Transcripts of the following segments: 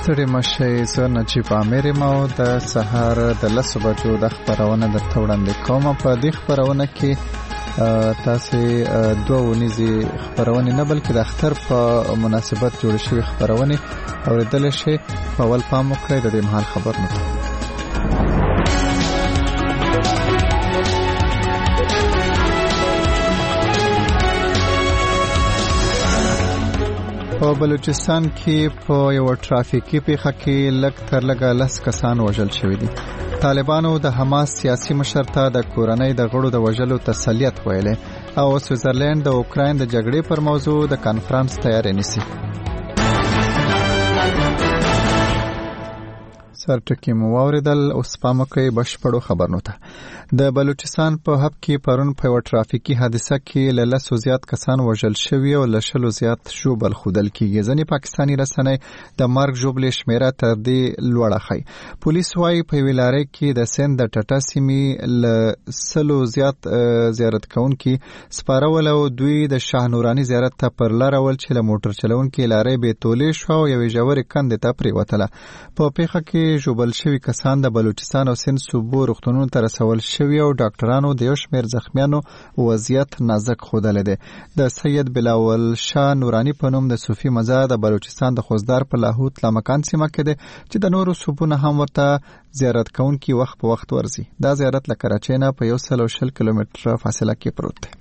ستړي مشئ، زه نجیب عامر یم او د سهار د 10 بجو د خبرونه درته وړاندې کوم. په دې خبرونه کې تاسو دوه ونیزي خبرونه نه بلکې د اختر په مناسبت جوړ شوی خبرونه اوریدل شي. په اول پام وکړئ د دې مهال خبرونه. په بلوچستان کې په یو ټرافیکي پیښه کې لږ تر لږه 10 کسان وژل شوي دي. طالبانو د حماس سیاسي مشر ته د کورنۍ د غړو د وژلو تسلیت ویلي او سویټزرلند د اوکراین د جګړې پر موضوع د کانفرنس تیاری نیسي. سرټکی مو واوریدل. اوس پام کوي بشپړو خبرونو ته. د بلوچستان په هب کې پرون په یو ټرافیکي حادثه کې له 10 زیات کسان وژل شوي او له 10 زیات ژوبل خودل کېږي. ځینې پاکستاني رسنۍ د مرګ ژوبلې شمیره تر دې لوړه ښيي. پولیس وايي په ویلارې کې د سند د ټټا سیمې له 100 زیات زیارت کوونکي سپارول او دوی د شاه نوراني زیارت ته پر لار ول چې له موټر چلونکي لارې به تولې شو او یو ژورې کندې ته پریوتله. په پیښه کې ژوبل شوي کسان د بلوچستان او سند صوبو روغتونونو ته رسول شوي او ډاکټرانو د یو شمېر زخمیانو وضعیت نازک ښودلی دی. د سید بلاول شاه نوراني په نوم د صوفي مزار د بلوچستان د خوزدار په لاهوت لامکان سیمه کې دی چې د نورو صوبو نه هم ورته زیارت کوونکي وخت په وخت ورځي. دا زیارت له کراچۍ نه په 120 کیلومتره فاصله کې پروت دی.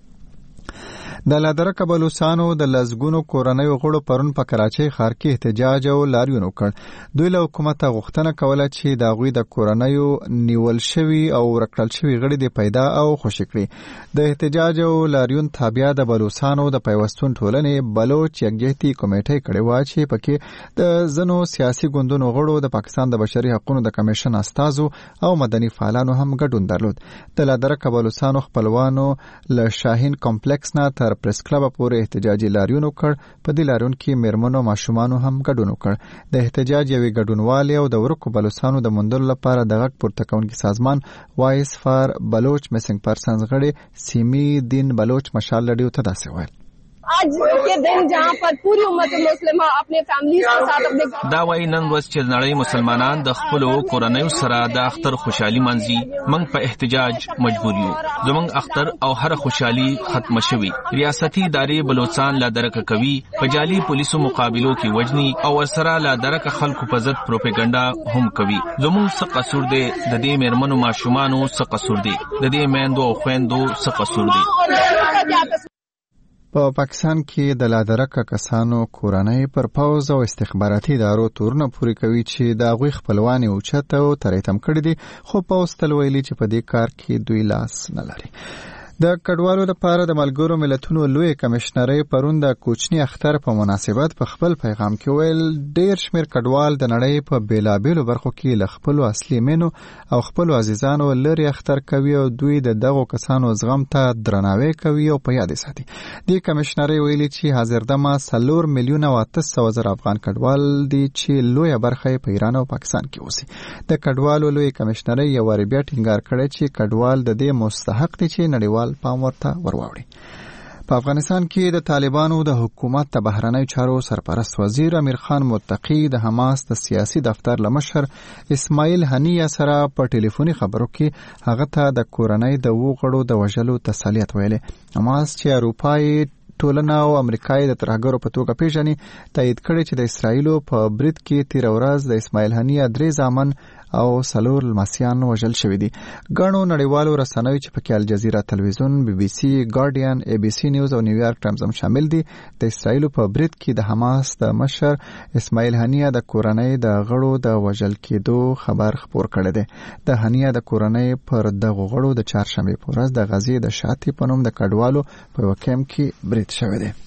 د لادرکه بلوچستانو د لزګونو کورنۍ غړو پرون په کراچۍ ښار کې احتجاج او لاریون وکړ. دوی له حکومت غوښتنه کوله چې د غوی د کورنۍ نیول شوی او ورکړل شوی غړي د پیدا او خوشی کړي. د احتجاج او لاریون تابع د بلوچستانو د پیوستون ټولنې بلوچ یکجهتي کمیټې کړي و چې پکې د زنو سیاسي ګوندونو غړو د پاکستان د بشري حقوقو د کمیشن استازو او مدني فعالانو هم ګډون درلود. د لادرکه بلوچستانو خپلوانو له شاهین کمپلیکس نه تر پریس کلب پورې احتجاجي لاریون وکړ. په دې لاریون کې میرمنو ماشومانو هم ګډون وکړ. د احتجاج یوې ګډونوالې او د ورکو بلوچستانو د موندلو لپاره د غږ پورته کوونکي سازمان وایس فار بلوچ میسنګ پرسنز غړي سیمی دین بلوچ مشال لډیو ته داسې ویل. आज के दिन जहां पर पूरी उम्मत मुस्लिमा अपने फैमिलीज के साथ अपने دا وای نن ورځ چې نړۍ مسلمانان د خپل کورنۍ سره د اختر خوشحالي منځي موږ په احتجاج مجبور یو. زموږ اختر او هر خوشحالي ختم شوي. ریاستي ادارې بلوچستان لا درک کوي په جالي پولیسو مقابلو کې وجني او ورسره لا درک خلکو په ضد پروپاګاندا هم کوي. زموږ څه قصور دی؟ د دې میرمنو ماشومانو څه قصور دی؟ د دې میندو او خويندو څه قصور دی؟ په پاکستان کې د لادرکه کسانو کورنۍ پر پوز او استخباراتي ادارو تورونه پوری کوي چې د غوي خپلوانی او چته او تریتم کړی دي، خو پوز تل ویلي چې په دې کار کې دوی لاس نه لري. د کډوالو لپاره د ملګرو ملتونو لوی کمشنري پرون د کوچنی اختر په مناسبت په خپل پیغام کې ویل ډیر شمیر کډوال د نړۍ په بیلابېلو برخو کې ل خپل اصلي مینو او خپل عزیزانو لري اختر کوي او دوی د دغو کسانو زغم ته درناوی کوي او په یاد ساتي. د کمشنري ویلي چې حاضر دمه 4 میلیون او 800,000 افغان کډوال دي چې لوی برخه په ایران او پاکستان کې اوسي. د کډوالو لوی کمشنري یو واری بیا ټینګار کړی چې کډوال د دې مستحق دي چې نړیوال پام ورته ورواوړي. په افغانستان کې د طالبانو د حکومت د بهرنی چارو سرپرست وزیر امیر خان متقی د حماس د سیاسي دفتر لمشر اسماعیل هنیه سره په ټلیفوني خبرو کې هغه ته د کورنۍ د وګړو د وژلو تسلیت ویلي. حماس چې اروپایي ټولنه او امریکایي د ترهګرو په توګه پیژني تایید کړي چې د اسرایلو په برید کې تیر ورځ د اسماعیل هنیه 3 ځامن او 4 لمسیان وژل شوي دي. ګڼو نړیوالو رسنیو چې پکې الجزیره تلویزیون، بي بي سي، ګارډین، اي بي سي نیوز او نیویارک ټایمز هم شامل دي. د اسرایلو په برید کې د حماس د مشر اسماعیل هنیه د کورنۍ د غړو د وژل کېدو خبر خپور کړی دی. د هنیه د کورنۍ پر دغه غړو د چهارشنبه په ورځ د غزې د شاتی په نوم د کډوالو په وکم کې برید شوی دی.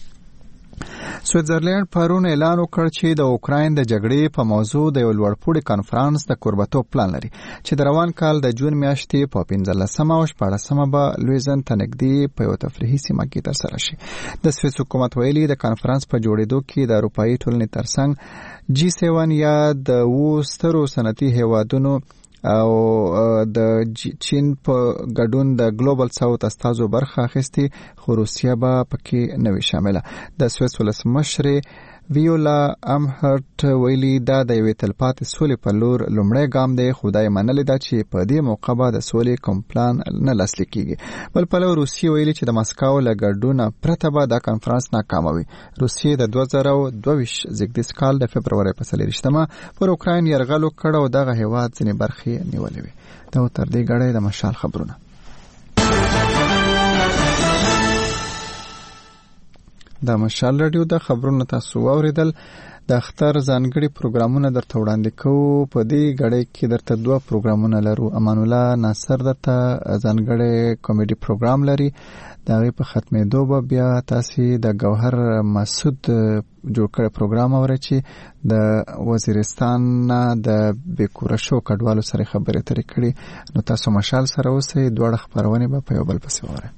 سویټزرلند پرون اعلان وکړ چې د اوکراین د جګړې په موضوع د یو لوړپوړي کانفرنس د کوربتوب پلان لري چې د روان کال د جون میاشتې په 15 او 14 به لویزن ته نږدې په یو تفریحي سیمه کې ترسره شي. د سویس حکومت ویلي د کانفرنس په جوړېدو کې د اروپایي ټولنې ترڅنګ G7 یا د سترو صنعتي هیوادونو او د چین په ګډون د ګلوبل ساوث استازو برخه اخیستي، خو روسیه به پکې نه وي شامله. د سویس ولسمشر ویولا امهرت ویلي دا د یوې تلپاتې سولې په لور لومړی ګام دی، خو دا یې منلې ده چې په دې موقع به د سولې کوم پلان نه لاسلیک کیږي. بل پلو روسیې ویلي چې د مسکو له ګډونه پرته به دا کنفرانس ناکامه وي. روسیې د 2022 زیږدیز کال د فبرورۍ په 24مه پر اوکراین یرغل وکړ او دغه هیواد ځینې برخې نیولې وې. دا تر دې غړې د مشال خبرونه. د مشال رادیو د خبرونو تاسو واوریدل. د اختر ځانګړي پروګرامونه درته وړاندې کوو. په دې غړې کې درته 2 پروګرامونه لرو. امان الله ناصر درته ځانګړي کامیډي پروګرام لري. دا غي په ختمېدو به بیا تاسو د گوهر مسعود جوړ کړی پروګرام اورئ چې د وزیرستان د بیکورشو کډوالو سره خبرې اترې کړي. نو تاسو مشال سره اوسئ. دوه خبرونه به په یو بل پسې وره.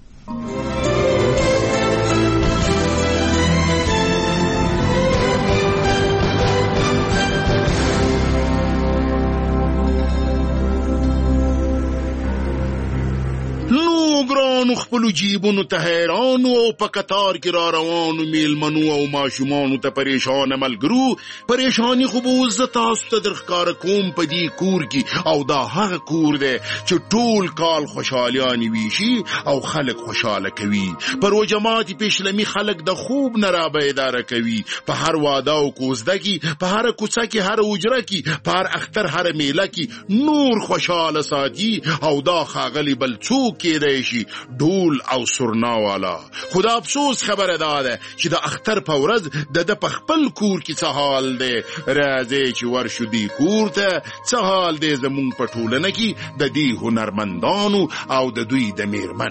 ګرانو خپلو جیبونو ته حیرانو او په قطار کې را روانو میلمنو او ماشومانو ته پریشان ملګرو. پریشانی خو به زه تاسو ته درښکاره کوم په دې کور کې، او دا هغه کور دی چې ټول کال خوشحالیانې ویشي او خلک خوشحاله کوي. پر وجماعت پیشلمي خلک د خوب نه را بیداره کوي. په هر واده او کوزده کې، په هر کوڅه کې، هر اجره کې، په هر اختر، هر میله کې نور خوشحاله ساتي. او دا ښاغلي بل څوک کېدی شي ډول او سرنا والا. خدا افسوس خبره ده چې د اختر په ورځ د په خپل کور کې څه حال دی. راځي چې ورشو دی کور ته څه حال دی زمونږ په ټولنه کې د دې هنرمندانو او د دوی د میرمن.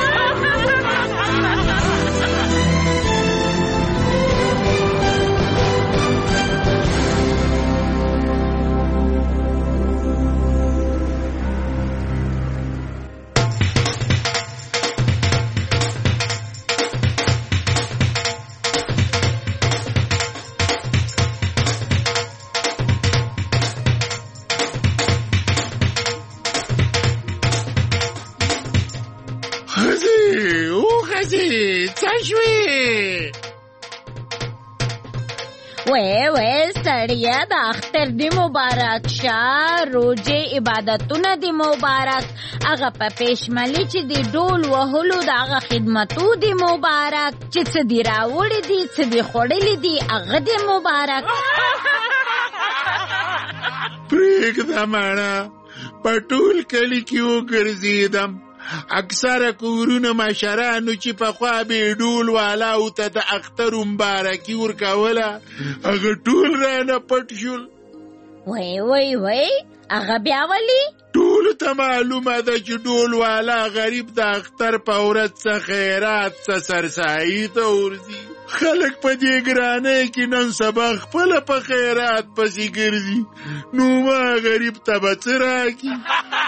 سړیا د اختر دی مبارک شه، روزه عبادتونه دی مبارک، هغه په پېشملي چې دی ډول وهلو د هغه خدمتو دی مبارک، چې څه دی راوړي دی څه دی خوړلي دی هغه دی مبارک. پرېږده ماڼه په ټول کلي کې وګرځېدم. اکثره کورونه مشرانو چې پخوا به ډول والاو ته د اختر مبارکي ورکوله هغه ټول رانه پټ شول. وای هغه بیا ولي؟ ټولو ته معلومه ده چې ډول والا غریب د اختر په ورځ څه خیرات څه سرسایي ته ورځي. خلک په دې ګرانۍ کې نن سبا خپله په خیرات پسې ګرځي. نو ما غریب ته به څه راکړي؟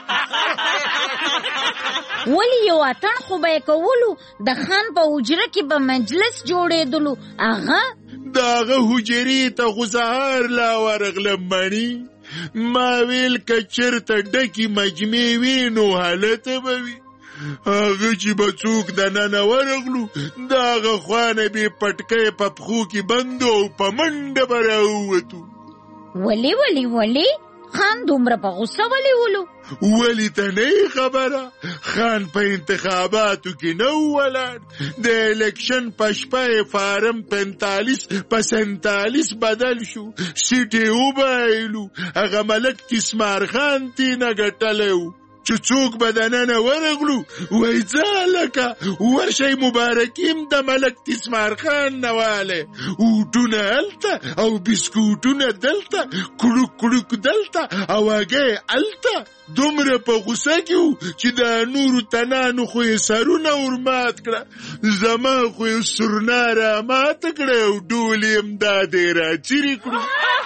ولی یو اتڼ خو به یې کولو، د خان په حجره کې به مجلس جوړېدلو. هغه د هغه حجرې ته خو سهار لا ورغلم مڼي. ما ویل که چېرته ډکې مجمې وي نو هلته به وي. هغه چې به څوک دننه ورغلو د هغه خوا نه بې پټکی په پښو کې بند او په منډه به راووتو. ولی خان دومره په غصه ولې ولو؟ ولی ته نه خبره؟ خان په انتخاباتو کې نه ولاړ. د الیکشن په شپه فارم 45 په 47 بدل شو. سیټ یې وبایلو. هغه ملک تسمار خان تینه ګټلی و چې څوک به دننه ورغلو وایي ځالکه ورشئ مبارکیم د ملک تسمار خان نه والی. اوټونه هلته او بسکوټونه دلته، کړوک کړوک دلته او هګۍ هلته. دومره په غوسه کې و چې د نورو تنانو خو یې سرونه ورمات کړه. زما خو یې سرنا راماته کړه او ډول یې امدادې راچیرې کړو.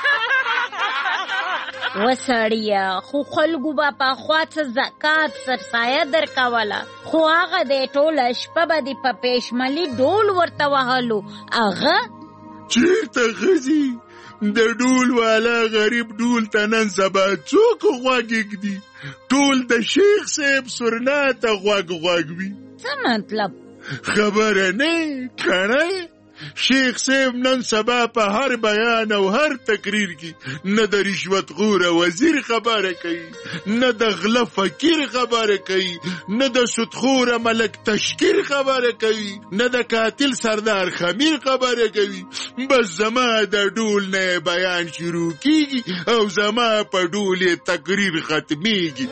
وسړیا خو خلکو به پخوا څه زکات سرسایه درکوله، خو هغه د ټوله شپه به د په پېشملي ډول ورته وهلو. هغه چېرته ښځي د ډول والا غریب ډول ته نن سبا څوک غوږ ږدي؟ ټول د شیخ صاحب سرنا ته غوږ وي. څه مطلب؟ خبره نه کڼی شیخ صاحب نن سبا په هر بیان او هر تقریر کې نه د رشوت غوره وزیر خبره کوي، نه د غله فقیر خبره کوي، نه د سودخوره ملک تشکیر خبره کوي، نه د قاتل سردار خمیر خبره کوي. بس زما د ډول نه بیان شروع کیږي او زما په ډول تقریر ختمیږي.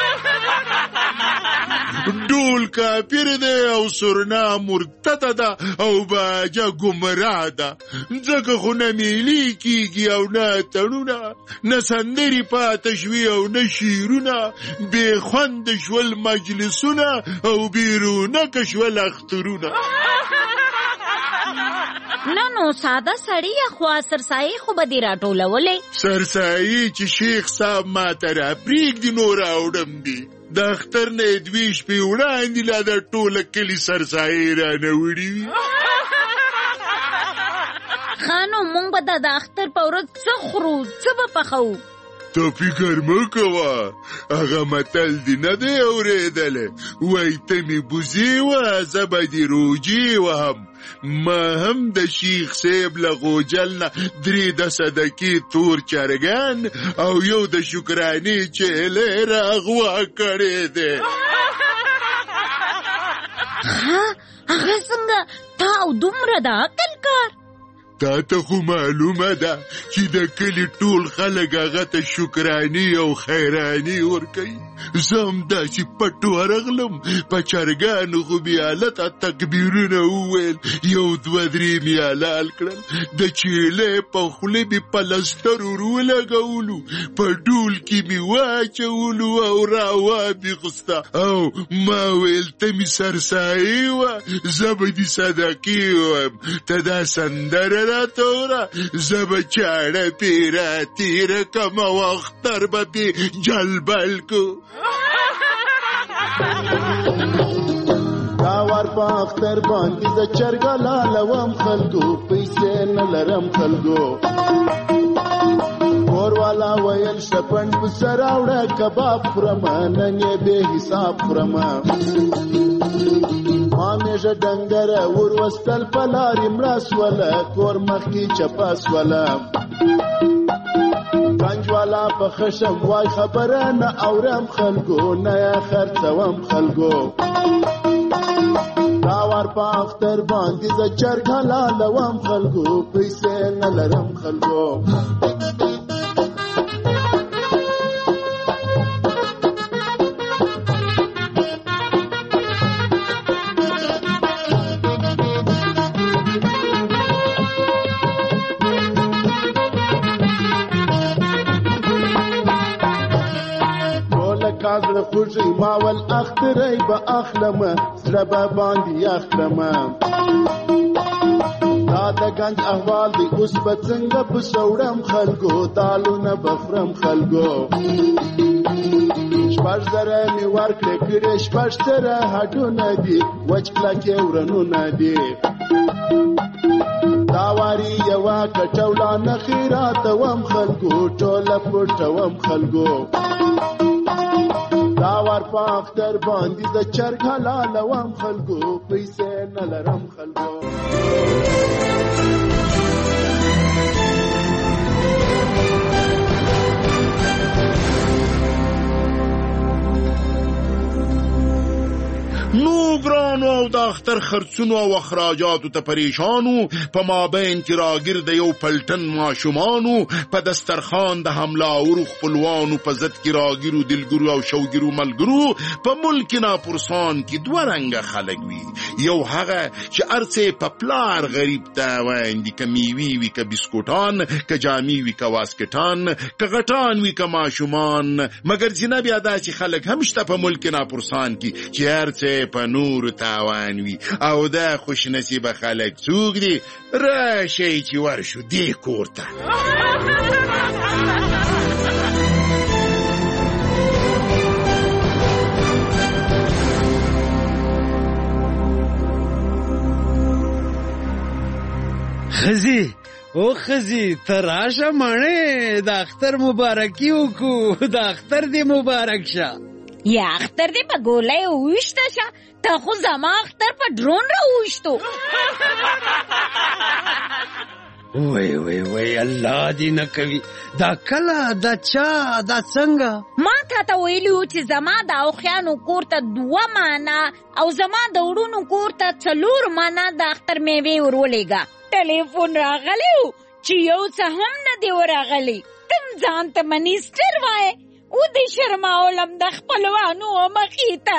ډول کافر دی او سرنا مرتد ده او باجه گمراه ده، ځکه خو نه میلی کیږي او نه تړونه، نه سندرې پاته شوي او نه شعرونه، بې خوند شول مجلسونه او بیرونکه شول اخترونه. نه نو ساده سړی خو سرسایي خو به دې راټولولې. سرسایي چې شیخ صاحب ما ته راپرېږدي نو راوړم دي. د اختر نه 2 شپې وړاندې لا د ټوله کلي سرسایي رانه وړي وي. ښه نو موږ به د اختر په ورځ څه خورو، څه به پخوو؟ ته فکر مه کوه، هغه متل دې نه دی اورېدلی، وایي ته مې بوزې وه زه به دې روجې وهم. ما هم د شیخ صاحب له غوجل نه 3 د صدقې تور چرګان او 1 د شکرانې چیلی راغوا کړی دی. هغه څنګه؟ تا او دومره د عقل کار؟ تا ته خو معلومه ده چې د کلي ټول خلک هغه ته شکراني او خیراني ورکوي. زه هم داسې پټ ورغلم، په چرګانو خو مې هلته تکبیرونه وویل، 1 2 3 مې حلال کړل، د چیلې په خولې مې پلستر ور ولګولو، په ډول کې مې واچولو او راوا مې غوسته او ما ویل ته مې سرسایي وه، زه به دې صدقې ویم، ته دا سندره راته وره، زه به چاړه پې راتېره کړم او اختر به پې جلبل کو. دا وار په اختر باندې د چرګه لالوم خلکو، پیسې نه لرم خلکو. کور والا ویل شپن پسه راوړه کباب خورم، نن یې بې حساب خورم. ما میژه ډنګره ور وستل په لارې مړه سوله، کور مخکې چپه سوله. گنج والا په خشم وای خبره نه اورم خلکو، نه یا خرڅوم خلکو. دا وار په اختر باندې د چرګ حلالوم خلکو، پیسې نه لرم خلکو. کاغړ خوږی ماول اختری به اخلمه، زړه به باندې اخلمه. دا د گنج احوال دی اوس به څنګه په سوړم خلکو، دالونه به خورم خلکو. 6 زره مې ورکړې کړې 6 زره هډونه دي، وچ کلکې ورنونه دي. دا واري یوه کټوله نه خیراتوم خلکو، ټوله پټوم خلکو. دا وار په اختر باندې د چرګ حلالوم خلکو، پیسې نه لرم خلکو. نو ګرانو او د اختر خرڅونو او اخراجاتو ته پریشانو، په مابین کې راګرده یو پلټن ماشومانو، په دسترخوان د حملاورو خپلوانو، په ضد کې راګیرو دلګرو او شوګیرو ملګرو. په ملک ناپرسان کې 2 رنګه خلک وي، یو هغه چې ارڅه په پلار غریب ته وایي، که میوي وي که بسکوټان، که جامي وي که واسکټان، که غټان وي که ماشومان. مګر ځینې بیا داسې خلک هم شته په ملک ناپرسان کې چې ارڅه په نور تاوان وي، او دا خوش نصیبه خلک څوک دي؟ راشئ چې ورشو دې کور ته. خزي او خزي تراشه مانه د اختر مبارکي وکړو، د اختر دې مبارک شه. یا اختر دې په ګولۍ وویشته شه، ته خو زما اختر په ډرون راوویشتو. وای الله دې نه کوي. دا کله، دا چا، دا څنګه؟ ما تا ته ویلي و چې زما د اوښیانو کور ته 2 مانه او زما د وړونو کور ته 4 مانه د اختر میوې ورولېږه. ټلیفون راغلی و چې یو څه هم نه دی ورغلی. تم ځان ته منیسټر وایې، او دې شرماولم د خپلوانو مخې ته.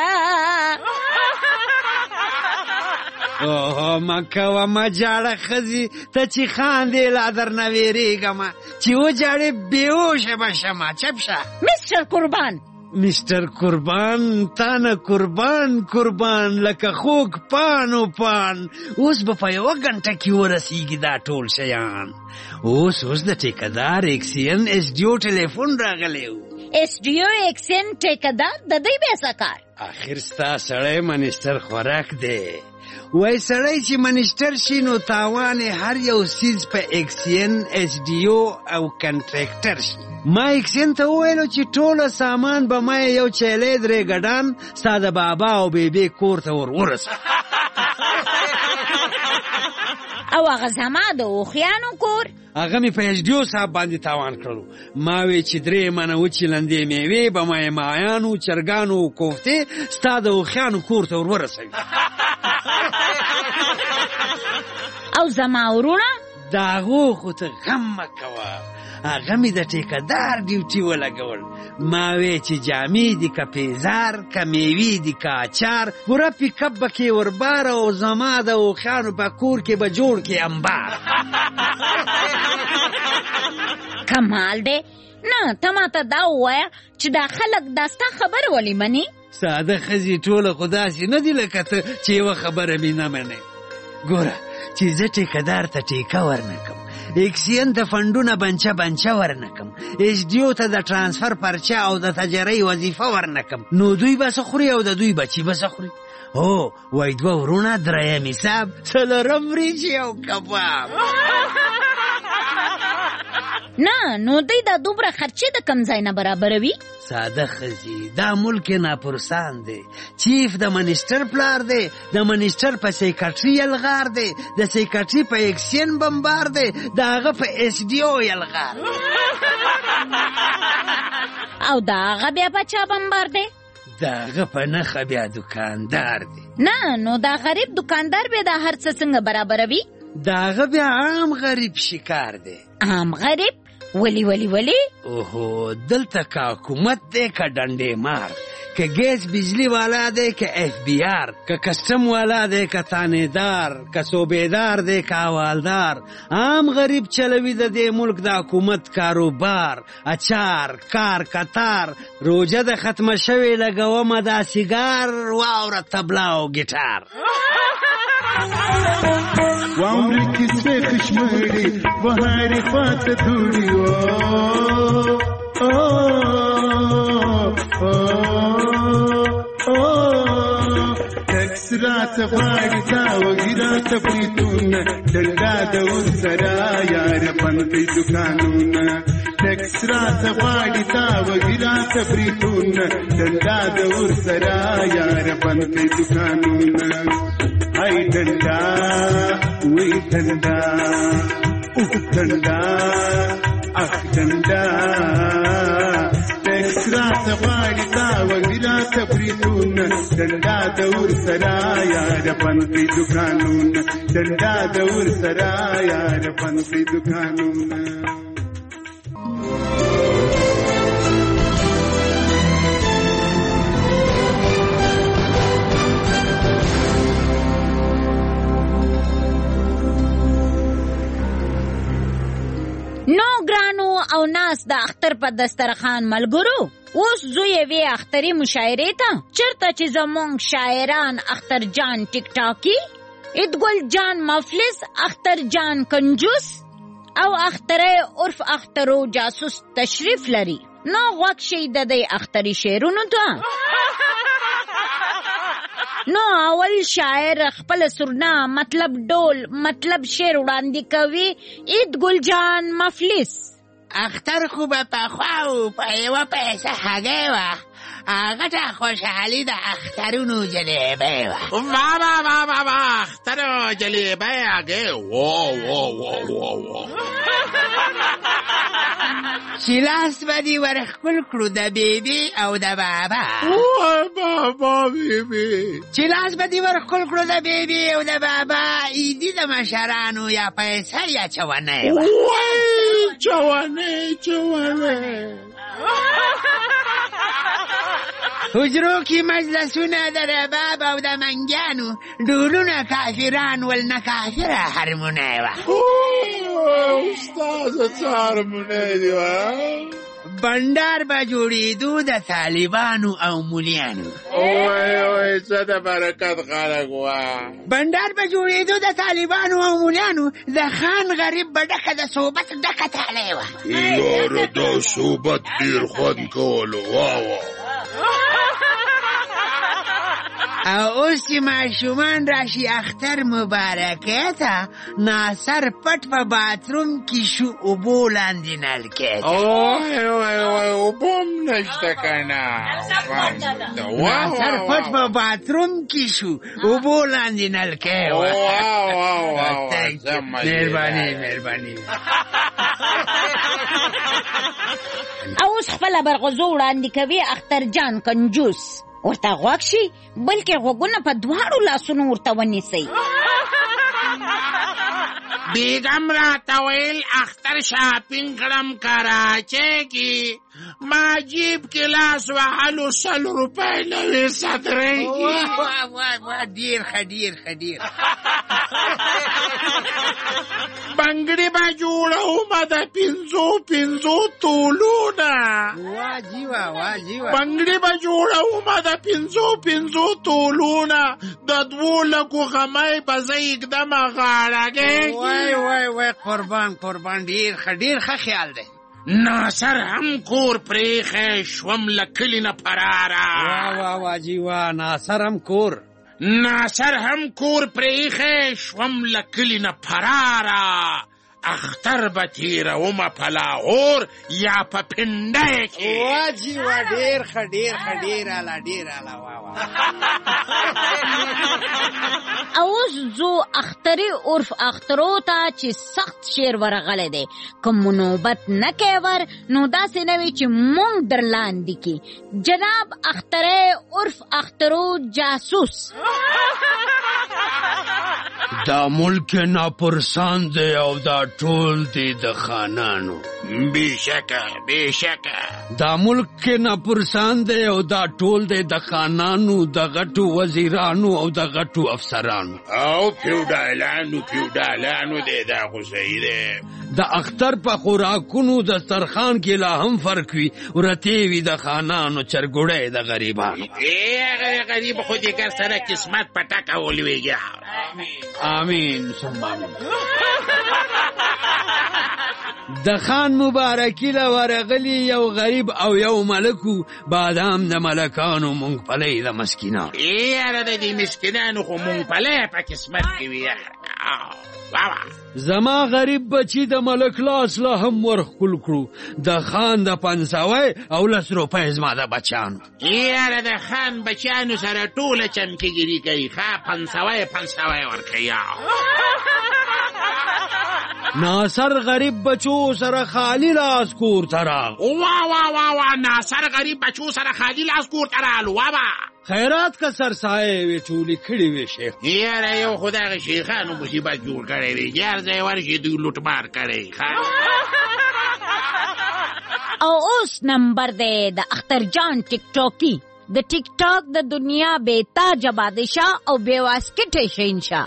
مه کوه، مه جاړه ښځې، ته چې خاندې لا درنه وېرېږم، چې وجاړې بېهوشه به شمه. چپ شه مستر قربان. مستر قربان، تا نه قربان لکه خوږ پان و پان. اوس به په 1 غنټه کې ورسیږي دا ټول شیان. اوس د ټیکهدار ایکسین ایس ډي او ټلیفون راغلی و. ایس ډي او ایکسین ټیکهدار د دوی بیسه کار. آخر ستا سړی منیسټر خوراک دی. وای سړی چې منیسټر شي نو تاوان هر یو سیز په ایکسین ایس ډي او کنټریکټر شي. ما ایکسین ته وویلو چې ټوله سامان به ما یو چیلی 3 ګډان ستا د بابا او بیبي کور ته ورسو. او هغه زما د اوښیانو کور هغه مې په ایس ډي او صاحب باندې تاوان کړو. ما وی چې 3 منه وچې لندې میوې به ما مایانو، چرګانو او کوفتې ستا د اوښیانو کور ته ورسوي. او زما ورونه د هغو خو ته غم مه کوه، هغه مې د ټیکهدار ډیوټي ولګول. ما وی چې جامې دي که پیزار، که میوې دي که اچار، پوره پیکپ به کې وربار او زما د اوښیانو په کور کې به جوړ کې انبار. کمال دی. نه ته ما ته دا ووایه چې دا خلک دا ستا خبر ولې مني؟ ساده ښځې ټوله خو داسې نه دي لکه ته چې یوه خبره مې نه منې. ګوره چې زه ټیکهدار ته ټیکه ورنکم، ایکسین ته فنډونه بنچه ورنکم، ایس ډي او ته د ټرانسفر پرچه او د تجارۍ وظیفه ورنکم، نو دوی به څه خوري او د دوی بچي به څه خوري؟ هو وای 2 ورونه، 3 حساب، 4 وریجې او کباب. نه نو دوی دا دومره خرچې د کم ځای نه برابروي؟ ساده ښځې، دا ملک ناپرسان دی. چیف د منیسټر پلار دی، د منیسټر په سیکرټري یلغار دی، د سیکرټري په ایکسین بمبار دی، د هغه په ایس ډي او یلغار. او د هغه بیا په چا بمبار دی؟ د هغه په نښه بیا دکاندار دی. نه نو دا غریب دکاندار بیا دا هر څه څنګه برابروي؟ د هغه بیا عام غریب شکار دی. عام غریب؟ ولی؟ اوهو دلته که حکومت دی که ډنډې مار، که ګیس بجلی والا دی که اف بی آر، که کسټم والا دی که تانیدار، که صوبیدار دی که حوالدار. عام غریب چلوي د دې ملک د حکومت کاروبار. اچار، کار، کتار، روجه د ختمه شوې لګومه دا سیګار، واوره تبلا او ګیټار. واوري کیسې خشمړي بهاري فات دوړي تکس رات غاړي تا وګرات پریتونه ډنډا د ورسره یار پنځه دکانونه. تکس رات غاړي تا وګرات پریتونه ډنډا د ورسره یار پنځه دکانونه. ای ډنډا وی ډنډا اوف ډنډا اخ ډنډا. ټیکس راته غواړي تا وګرات پریتونه ډنډا د ورسره یار پنځه دکانونه، ډنډا د ورسره یار پنځه دکانونه. نو ګرانو او ناس د اختر په دسترخوان ملګرو، اوس زوی وی اختري مشاعرې ته چرته چې زمونږ شاعران اختر جان ټیک ټاکی، ادګل جان مفلس، اختر جان کنجوس او اختره عرف اخترو جاسوس تشریف لري. نو غوږ شئ د دې اختري شعرونو ته. نو اول شاعر خپل سرنا مطلب ډول مطلب شعر وړاندې کوي. ادګل جان مفلس: اختر خو به پخوا و په یوه پیسه هګۍ وه، هغه ته خوشحالي د اخترونو جلیبی وه. واه اختر جلیبی هغې چې لاس به دې ورښکل کړو د بیبي او د بابا. بابا بیبي چې لاس به دې ورښکل کړو د بیبي او د بابا، عیدي د مشرانو یا پیسه یا چونۍ وه. چونۍ حجرو کې مجلسونه د رباب او د منګیانو، ډولونه کافران ول نه کافره هرمونی وه. استاده څه هرمونی دي وه؟ بنډار به جوړېدو د طالبانو او مولیانو. وای څه د برکت خلک وه. بنډار به جوړېدو د طالبانو او مولیانو، د خان غریب به ډکه د صوبت ډکه تالی وه. یاره دا صوبت ډېر خوند کولو. واه او اوس چې ماشومان راشي اختر مبارکۍ ته، ناصر پټ په باتروم کې شو اوبو لاندې نلکۍ ته. اوبه هم نشته که نه. ناصر پټ په باتروم کې شو اوبو لاندې نلکۍ وه. مهرباني. اوس خپله برغزو وړاندې کوي اخترجان کنجوس. ورته غوږ شي، بلکې غوږونه په دواړو لاسونو ورته ونیسئ. بیگم راته ویل اختر شاپینګ کړم کراچۍ کې، ما جیب کې لاس وهلو 100 روپۍ نوې صدرۍ. ډېر ښه. بنګړي به جوړومه د 5 تولونه. بنګړي به جوړومه د 5 تولونه، د 2 لکو غمی به زه اقدمه غاړګۍ. وای قربان ډېر ښه خیال دی. ناصر هم کور پریخی شوم له کلي نه فراره. واجیوا ناصر هم کور پریخی شوم له کلي نه فراره. اختر به تیرومه په لاهور یا په پنډۍ کې. واجیوا ډېر ښه ډېر اعلی. اوس زو اختری عرف اخترو ته چې سخت شعر ورغلی دی. که مو نوبت نه کوي نو داسې نه وي چې مونږ در لاندې کې. جناب اختری عرف اخترو جاسوس. دا ملک ناپرسان دی او دا ټول دی د خانانو. بېشکه دا ملک ناپرسان دی او دا ټول دی د خانانو، د غټو وزیرانو او د غټو افسرانو او فیوډالانو دی. دا خو صحیح دی. د اختر په خوراکونو دسترخوان کې لا هم فرق وي، ورتې وي د خانانو، چرګوړی د غریبانو. غریب خو دې ګر سره قسمت په ټکه ولوېږي. آمین ثم آمین. د خان مبارکي له ورغلي یو غریب او یو ملکو، بادام د ملکانو، مونږپلی د مسکینانو. یاره د دې مسکینانو خو مونږپلی په قسمت کې وي. زما غریب بچی د ملک لاس لا هم ورښکل کړو، د خان د 500 او 10 روپۍ زما د بچیانو. یاره د خان بچیانو سره ټوله چمکېګیري کوي. 500 ورکوي. ناصر غریب بچو سره خالی لاس کور ته راغ. ناصر غریب بچو سره خالی لاس کور ته راغلو. خیرات که سرسایې وې ټولې کړې وې شیخ. یاره یو خو دغه شیخانو مصیبت جوړ کړی دی. هر ځای ورشي دوی لوټمار کړی. او اوس نمبر دی د اخترجان ټیک ټاکي. د ټیک ټاک د دنیا بېتاجه بادشاه او بېواسکټه شهنشاه.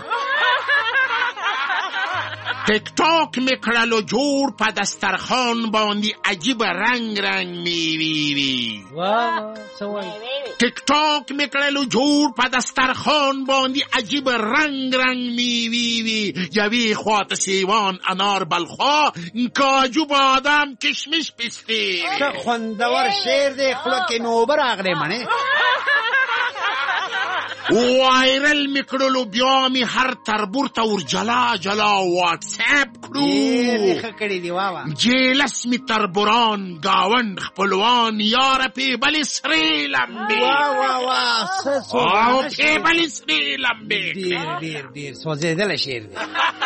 ټیک ټاک می کړلو جوړ په دسترخوان باندې عجیب رنگ میوې وي. ټیک ټاک می کړلو جوړ په دسترخوان باندې عجیب رنگ میوې وي. یوې خواته سیوان، انار، بلخوا، کاجو، بادام، کشمش، پسته. څه خوندور شعر دی، خوله کې نوبه راغلی منې. وایرل میکړلو بیا می هر تربور ته ور جلا جلا واتس اپ کړو جیلس می تربوران گاوند خپلوان یار پی بلی سری لمبی پی بلی سری لمبی دیر سوزیدل شیر دی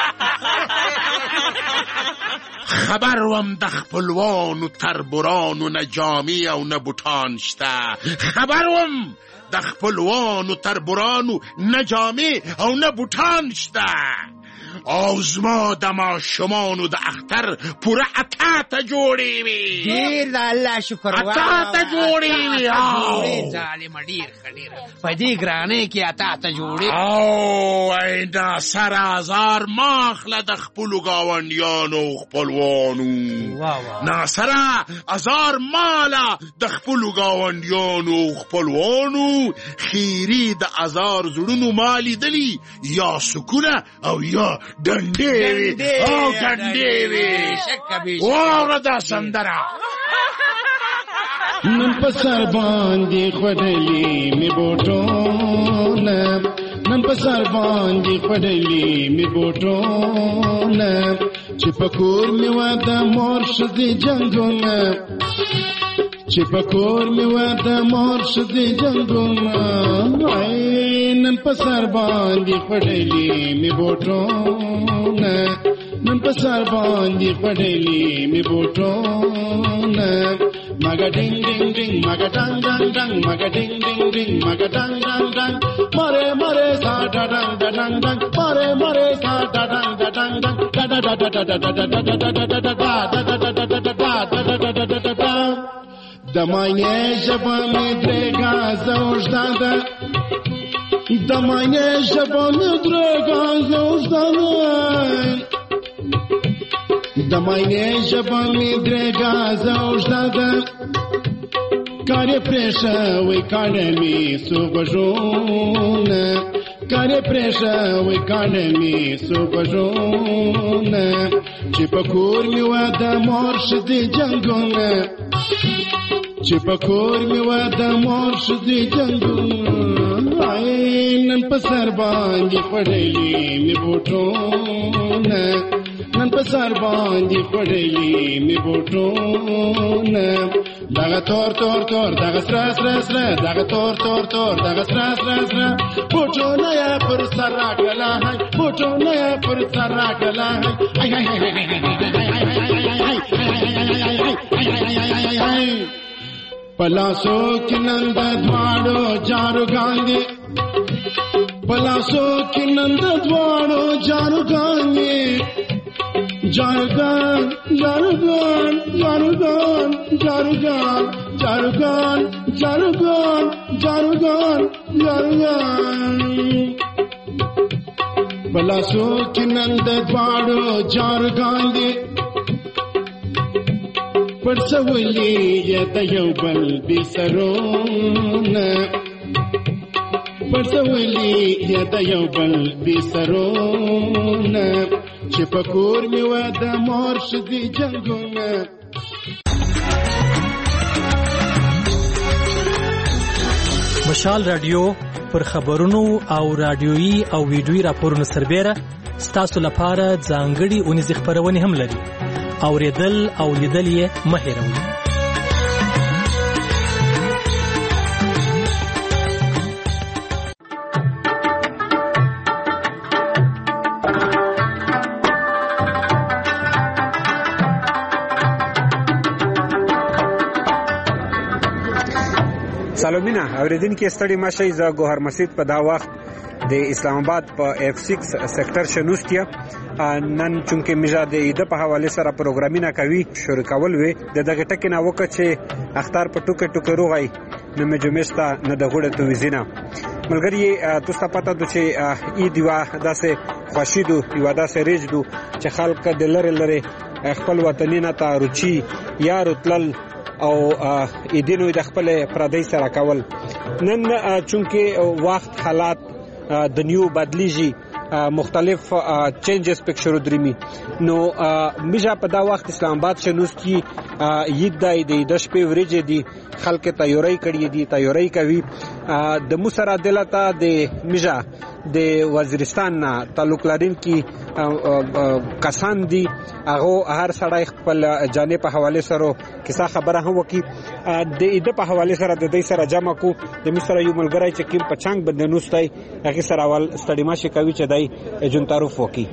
خبر وم د خپلوانو تربورانو نه جامې او نه بوټان شته خبر وم د خپلوانو تربورانو نه جامې او نه بوټان شته او زما د ماشومانو د اختر پوره اته جوړې وي ډېر د الله شکر اته جوړې وي ظالم ډېر ښه په دې ګرانۍ کې اته جوړې او دا سره هزار ماخله د خپلو ګاونډیانو خپلوانو ناسره هزار ماله د خپلو ګاونډیانو خپلوانو خیري د هزار زړونو ما لیدلي یا سکونه او یا ډنډې وي او ډنډې وي واوره دا سندره نن په سر باندې خوړلې مې بوټونه نن په سر باندې خوړلې مې بوټونه چې په کور مې وه د مور ښځې جنګونه چې په کور مې وه د مور ښځې جنګونه نن په سر باندې خوړلې مې بوټونه نن په سر باندې خوړلې مې بوټونه مګا ډینګ ډینګ ډینګ مګا ډنګ ډنګ ډنګ مګا ډینګ ډینګ ډینګ مګا ډنګ ډنګ ډنګ مره مره سا ډنګ ډنګ ډنګ مره مره سا ډنګ ډنګ ډنګ ډډ ډډ ډډ ډډ ډډ د ماینې ژبه مې درېږه زه اوږده ده د ماینې ژبه مې درېږه زه اوږده ده د ماینې ژبه مې درېږه زه اوږده ده کار یې پرېښوی کاڼه مې څو بژونه کار یې پرېښوی کاڼه مې څو بژونه چې په کور مې وه د مور ښځې جنګونه چې په کور مې وه د مور ښځې جنګونه نن په سر باندې خوړلې مې بوټونه نن په سر باندې خوړلې مې بوټونه دغه تور تور تور دغه سره سره سره دغه تور تور تور دغه سره سره سره بوټونه یې پر سر راکړله بوټونه یې پر سر راکړله پلاسو کې نن د دواړو جاروګان دي پلاسو کې نن د دواړو جاروګان دي جاروګان جاروګان جاروګان جاروګان جاروګان جاروګان جاروګان جاروګان پلاسو کې نن د دواړو جاروګان دي پرڅولې د یو بل بې سرونه پرڅولې د یو بل بې سرونه چې په کور مې وه د مور ښځې جنګونه مشال رادیو پر خبرونو او رادیويي او ویډیويي راپورونو سربېره ستاسو لپاره ځانګړي اونیزې خپرونې هم لري اوریدل او لیدل یې مه هېروئ. سلامونه اوریدونکو ستړي مشه زه ګوهر مسعود په دا وخت د اسلام آباد په F6 سېکټر شنوستیا نن چونکه میجا د ایده په حواله سره پروګرامینه کوي شروع کول وي د دغه ټکی نه وکړه چې اختر په ټوکې ټوکې روغی نو مجمستا نه د غوړه تو وزینه ملګری تاسو پته د چې ای دیوا داسې خوشیدو یو داسې ریجدو چې خلک د لری لری خپل وطنینه ته روچی یا رتل او ایدینو د خپل پردی سره کول نن چونکه وخت حالات د نیو بدلیږي مختلف چینجز پک شروع درمی نو میجا په دا وخت اسلام آباد شنوس کی عید د شپې ورځې دي خلک تیاری کړی دي تیاری کوي د موسره دلته د میجا د وزیرستان نه تعلق لرونکي کسان دي هغه هر سړی خپل جانب په حواله سره کیسه خبره هم وکي د دې په حواله سره د دې سره جمع کو د مصر یو ملګری چې کیم په چنګ بدنوستای هغه سره اول ستړي ماشي کوي چې دای جون تعارف وکي.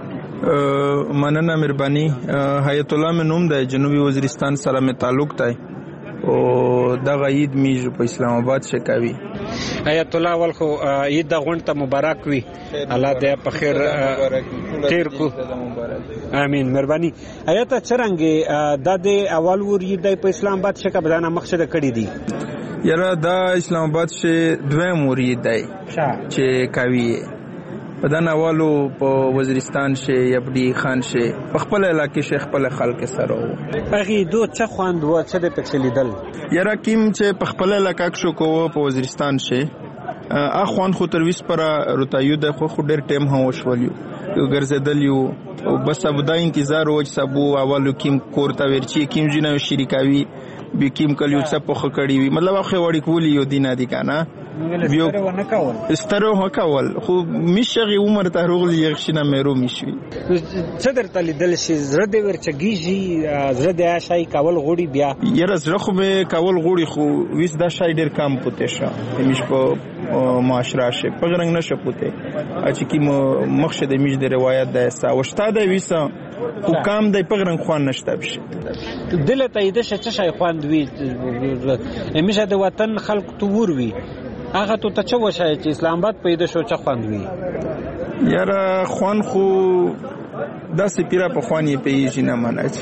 مننه مهرباني. حیات الله منوم د جنوبي وزیرستان سره می تعلق دی او دغه عید میج په اسلام آباد شکاوي. حیات الله ول خو عید د غونډه ته مبارک وي الله دې په خیر تیر کو امين مهرباني. حیات چرنګ د اول ور عید په اسلام آباد شکا بدانه مقصد کړی دی یاره دا اسلام آباد شه دویم ور عید دی چې کوي بدن اولو په وزیرستان شه یبدی خان شه په خپل علاقې شه خپل خلک سره وو هغه دوه څه خوند و څه د پکسلیدل یاره کیم چې په خپل علاقې شو کو په وزیرستان شه اخوان خو ترویس پر روتایو د خو ډیر ټیم هم وشولیو یو ګرځیدل یو او بس ابدا انتظار و چې سبو اولو کیم کورتا ورچی کیم جنو شریکاوی به کیم کلیو څه په خکړی وی مطلب اخو وړي کولی یو دینه دی کنه بیو استرو هکول خو میشغي عمر ته روغلی یخشنه مېرو میشوي څه درته لیدل شي زړه دې ورچګیږي زړه دې شای کول غوړي بیا یره زړه خو به کول غوړي خو ویس دا شای ډیر کم پته شه همیش په معاشره شه پغرنګ نشه پته چې کی مخشه د میج د روایت د اسا وشتا د ویسا حکام د پغرنګ خوان نشته بشه دلته ایده څه شای خوان وی همیشه د وطن خلق تور وی هغه ته څه وشای چې اسلام آباد پیدا شو څه خوان وی یاره خوان خو دا سپیره په خوانی پیږي نه مناچ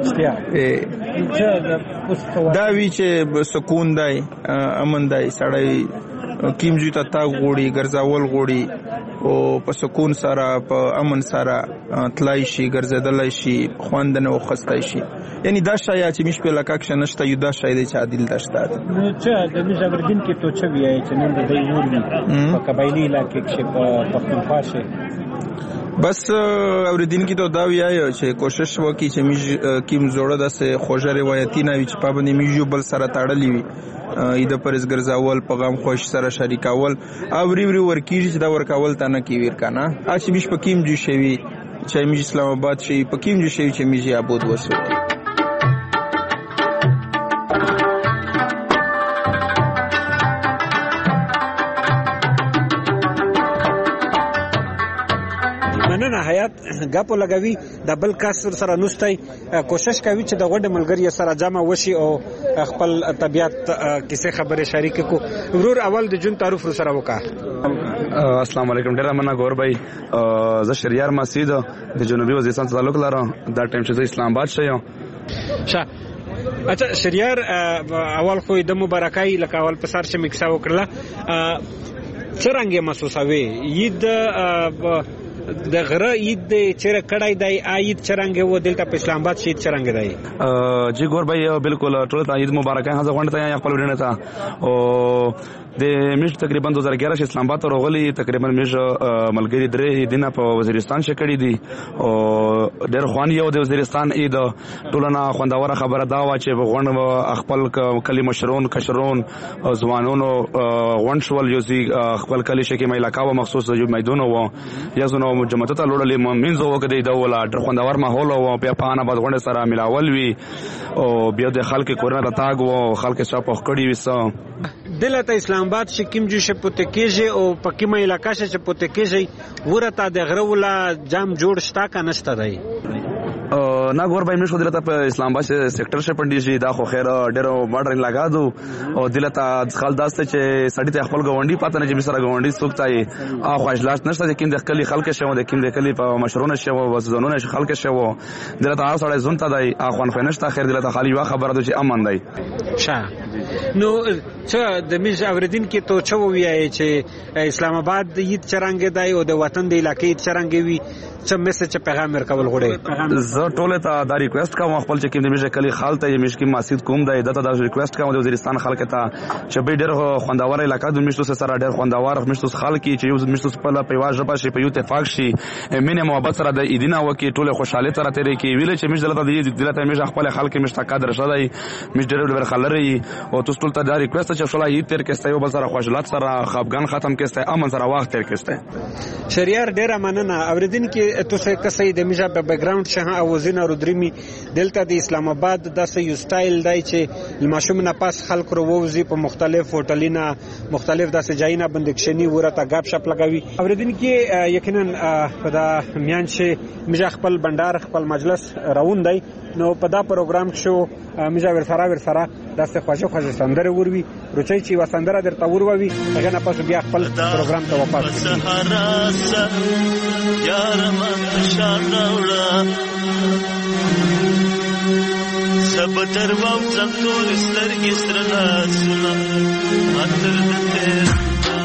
دا وی چې سکون دی امن دی سړی کیمجی ته تا غوړي ګرځاول غوړي او په سکون سره په امن سره تلای شي ګرځیدلای شي خواندنه او خستای شي یعنی دا شای چې مش په لکاک شنشته یو دا شای دی چې عادل دشته نو چې د مجبردین کې تو چې وی چې نن د دې ور په قبایلی علاقې کې په پختونخوا شه بس اوریدین کی تو دا ویای چې کوشش وکي چې میج کیم زوړه داسه خوږه روایتي نه وي چې پابندي میجو بل سره تاړلی وي ایده پرز ګرځاول پیغام خوش سره شریکاول او ری ورکیږي چې دا ورکاول تا نه کی ویر کنه اچ میش پکیم جو شوی چې میج اسلام آباد شي پکیم جو شوی چې میج آباد وسو حیات غاپو لګوي د بل کس سره نوستای کوشش کوي چې د غوډه ملګری سره جمع وشي او خپل طبيعت کیسه خبره شریک کو ورور اول د جون تعارف سره وکا. السلام علیکم ډیر مننه ګور بھائی ز شریار مسجد د جنوبي وزیرستان تعلق لرم دا ټیم چې اسلام آباد شه اچھا شریار اول خو د مبارکای لکه اول په سر چې مکسا وکړه څنګه محسوسوي عید د غره عید چیرې کړای دی عید چرنګ و دلته په اسلام آباد شهید چرنګ دی جی ګور بھائی بالکل ټول عید مبارک ہے هغه غونډه ته خپل ورنه تا او د میش تقریبا 2011 اسلام آباد ورغلی تقریبا میش ملګری درې دینه په وزیرستان شکړی دی او ډېر خوان یو د وزیرستان عید ټولنه خوندوره خبره دا وا چې غونډه خپل کلی مشرون کشرون ځوانونو غونډول یوزي خپل کلی شکی مې علاقه مخصوص یو میدان و یزنو مجمعات ته لوړلې منځو وکړي دا ولا ډېر خوندور ماحول او په پانه باندې غونډه سره ملاول وی او بیا د خلک کورونه تاګ و خلک شاپ خکړی وسه دلته اسلام آباد شکیم جو شپته کېږي او پکې مې علاقې شپته کېږي ورته د غره ولا جام جوړ شتا کا نشته دی نه ګور بھائی مشو دلته په اسلام آباد سېکټر شه پندې دا خو خیر ډېر ماډرن لگا دو او دلته خال داسته چې سړی ته خپل غونډي پاتې نه چې مسره غونډي سوکتای اخو اجلاس نشته چې کیند کلی خلک شه د کیند کلی په مشرونه شه او وزنونه شه خلک شه دلته هغه سړی زون ته دی اخوان فنشته خیر دلته خالی وا خبره ده چې امن دی شه نو چې د میز اوریدین کې تو چو ویای چې اسلام آباد عید چرنګ دی او د وطن د علاقې چرنګ وی چې میسج پیغام ورکول غوړي زه ټول ته دا ریکوست کوم خپل چې کوم د میشه کلی خال ته میش کې مسجد کوم دی دته دا ریکوست کوم د وزیرستان خلک ته چې به ډېر خوندور علاقہ د میشتو سره ډېر خوندور میشتو خلک چې یو میشتو په پیواز ژبه شي په یو اتفاق شي مینه محبت سره د ایدینا وکي ټوله خوشاله سره ترې کې ویل چې میش دلته د دلته میش خپل خلک میش تقدر شدای میش ډېر ډېر خلري او تاسو ټول ته دا ریکوست چې شولا یې تر کې ستایو بل سره خوشالات سره خفګان ختم کې ستای امن سره وخت تر کې ستای شریار ډېر مننه اوریدونکو تاسو کسي د میشه په بیک ګراوند شه او وزینه رودریمی دلته د اسلام آباد داسې یو سټایل دی چې الماشوم نه پاس خلک وروزي په مختلف هوټلینه مختلف داسې ځایونه بندکشنی ورته غاب شپ لګوي اوریدونکو یقینا په دا میان شي میشه خپل بندر خپل مجلس راوون دی نو په دا پروګرام شو میشه ورسره داسې خوږه سندره وروي روچي چې وسندره درته وروي هغه نه پس بیا خپل پروګرام ته واپس سب تروام زمتور سترګې سترنا سنا اتر دته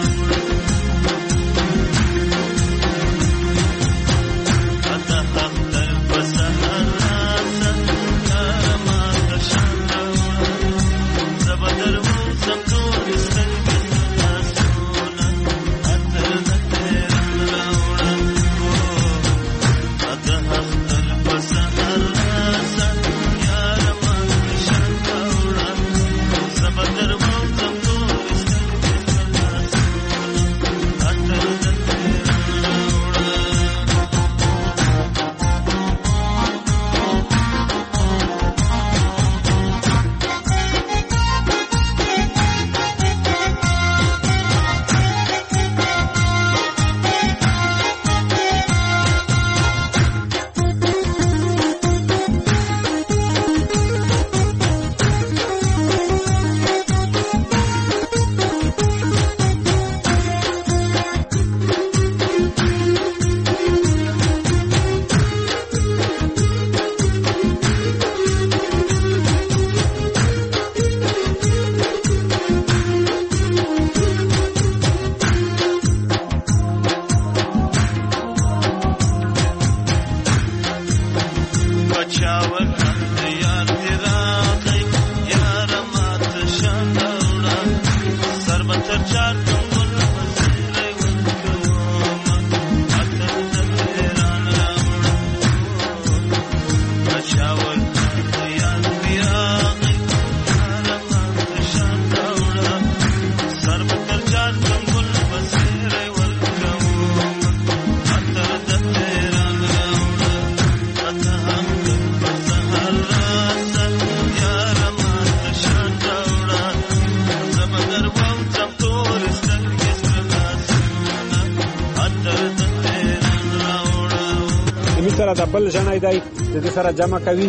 دا بل جنای دی د سره جمع کوي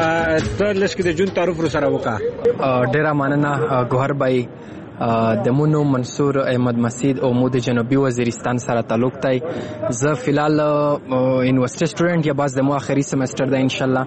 ته لشکې د جون تعارف سره وکا ډیره مننه ګوهر بای د مونو منصور احمد مسعود او مود جنوبي وزیرستان سره تعلق دی زه فلال یونیورسيټي سټوډنټ یا باز د مو اخري سمستر ده ان شاء الله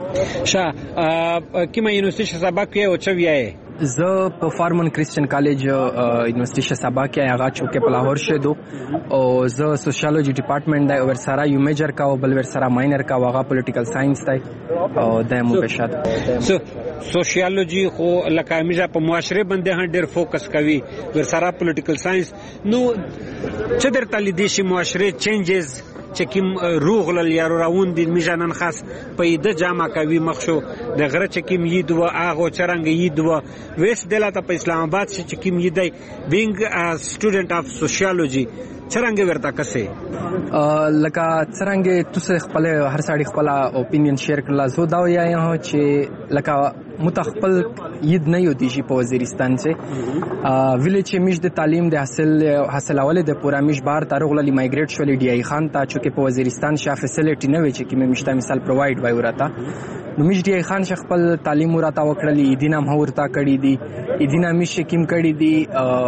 کیمه یونیورسيټي سبق کې او چوي زه په فارمن کریسچن کالج یونیورسيټي سبا کې هغه چوکه په لاهور شه دو او زه سوشیالوجي ډپارټمنټ دی ور سره یو میجر کا او بل ور سره ماینر کا هغه پولیټیکل ساينس دی او د مو بشد سوشیالوجي خو لکه میجا په معاشره باندې هم ډېر فوکس کوي ور سره پولیټیکل ساينس نو چې درته لیدي شي معاشره چینجز چې کوم روغل یا راوند د میجانن خاص پیدا جامع کوي مخشو د غره چې کوم یید و اغه چرنګ یید و ویس دلته په اسلام آباد چې کوم یید دی بینګ ا سټوډنټ اف سوشیالوجي چرنګ ورته کسه لکه څنګه تاسو خپل هر سړی خپل اوپینین شیر کړل زه دا وایم چې لکه متخپل ید نه یو دیږي په وزیرستان چې ویلیج میش د تعلیم د حاصل اول د پورا میش بار تارغلی مایګریټ شولې دی ای خان ته چې په وزیرستان شاه فیسیلیټی نه وي چې کی مشته مثال پروواید وای ورته نو میش دی ای خان ش خپل تعلیم ورته وکړلی دینه هم ورته کړی دی دینه میش کیم کړی دی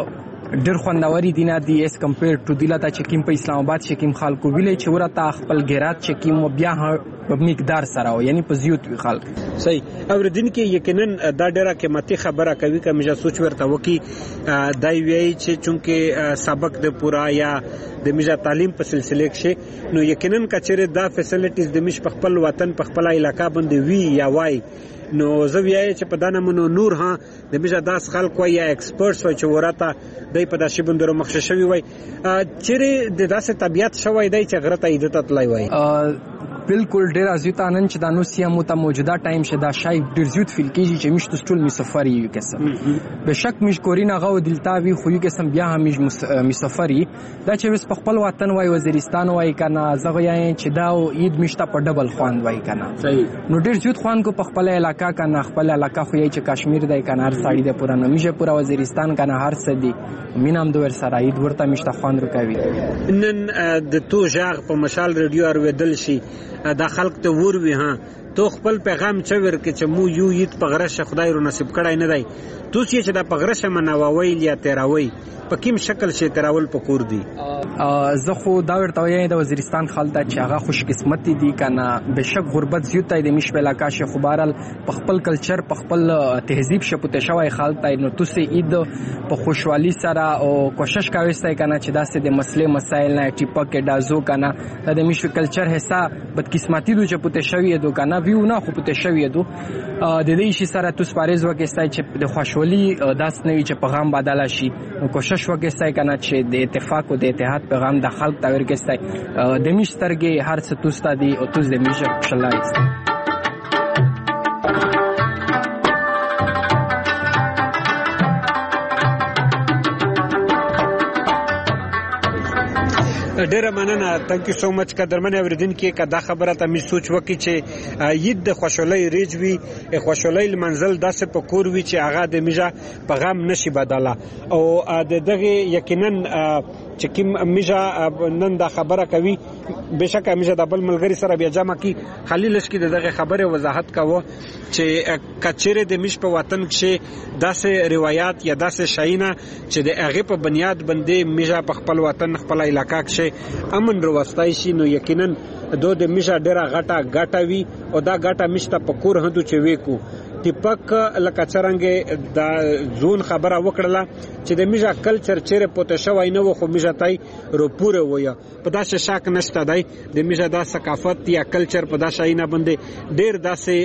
ډېر خوندوري دي نه دي اس کمپیر ټو دلته چې کوم په اسلام آباد چې کوم خلکو ویلې چې ورته خپل غیرت چې کوم بیا په مقدار سره او یعنی په زیات وی خلک صحیح اوریدونکو یقینا دا ډیره قیمتي خبره کوي که مجا سوچ ورته وکي دای وی چې چونکه سبق د پورا یا د مجا تعلیم په سلسله کې نو یقینا کچره دا فیسیلیټیز د مش په خپل وطن په خپل علاقہ باندې وی یا وای نو زه ویای چې په دانه منو نور ها د مجا داس خلک وای یا ایکسپرټس وای چې ورته دای په داسې بندرو مخشه شوی وای چیرې د داسې طبيعت شوی دی چې غرته ایدته تلای وای بالکل ډیر ازیتا نن چې د نوسیا مو ته موجوده ټایم شه دا شای ډیر زیات فیل کیږي چې مش تستول می سفر یو کسم به شک مش کورینا غو دلتا وی خو یو کسم بیا هم می سفر دا چې وس په خپل وطن وای وزیرستان وای کنه زغه یې چې دا عید مشته په ډبل خوان وای کنه نو ډیر زیات خوان کو په خپل علاقہ کنه خپل علاقہ خو یې چې کشمیر دای کنه هر ساړي د پورا نمیشه پورا وزیرستان کنه هر سدي مینام دوور سره عید ورته مشته خوان رکوي نن د تو ژغ په مشال رادیو اوریدل شي دا خلق ته وروي ها تو خپل پیغام چور کې چې مو یو یت پغرشه خدای رو نصیب کړای نه دی تو چې دا پغرشه مناوي یا تیراوي په کوم شکل شي تیراول پکور دی زه خو دا ورته وایم د وزیرستان خلک چې هغه خوش قسمت دي کنه بشک غربت زیات دی د مش په علاقہ شه خبرال په خپل کلچر په خپل تهذیب شپته شوی خلک ته نو تاسو عید په خوشحالي سره او کوشش کوي کنه چې داسې د مسلې مسایل نه ټیپک دازو کنه د مش کلچر حصہ بدقسمتی دو چې پته شوی دو کنه ویو نه خو پته شوی دو د دې شي سره تاسو پاریز وکستای چې د خوشحالي داس نه چې پیغام بدل شي کوشش وکستای کنه چې د اتفاق او د اتحاد پیغام د خلک ته ورکستای د میشترګي هر څه توستا دي او توس د میشه شلای ډیره مننه تانک یو سو مچ قدرمن اوریدونکو که دا خبره ته می سوچ وکي چې عید د خوشحالي ریجوي خوشحالي منزل داسې په کور وی چې هغه د میجا پیغام نشي بدله او د دغه یقینا چې کوم میجا نن دا خبره کوي بشک میجا د بل ملګری سره بیا جمع کی خلیل لشکې دغه خبره وضاحت کاوه چې کچره د میش په وطن کې داسې روایت یا داسې شاینا چې د هغه په بنیاد باندې میجا په خپل وطن خپل علاقہ کې امن روستای شي نو یقینا د میشا ډیره غټه وی او دا غټه مشته په کور هندو چې ویکو ټیپک لکه څنګه دا زون خبره وکړه چې د میجا کلچر چیرې پته شوی نه خو میجا تای رو پوره ویا په داسې شک نشته دی د میجا د ثقافت یا کلچر په داسې نه باندې ډیر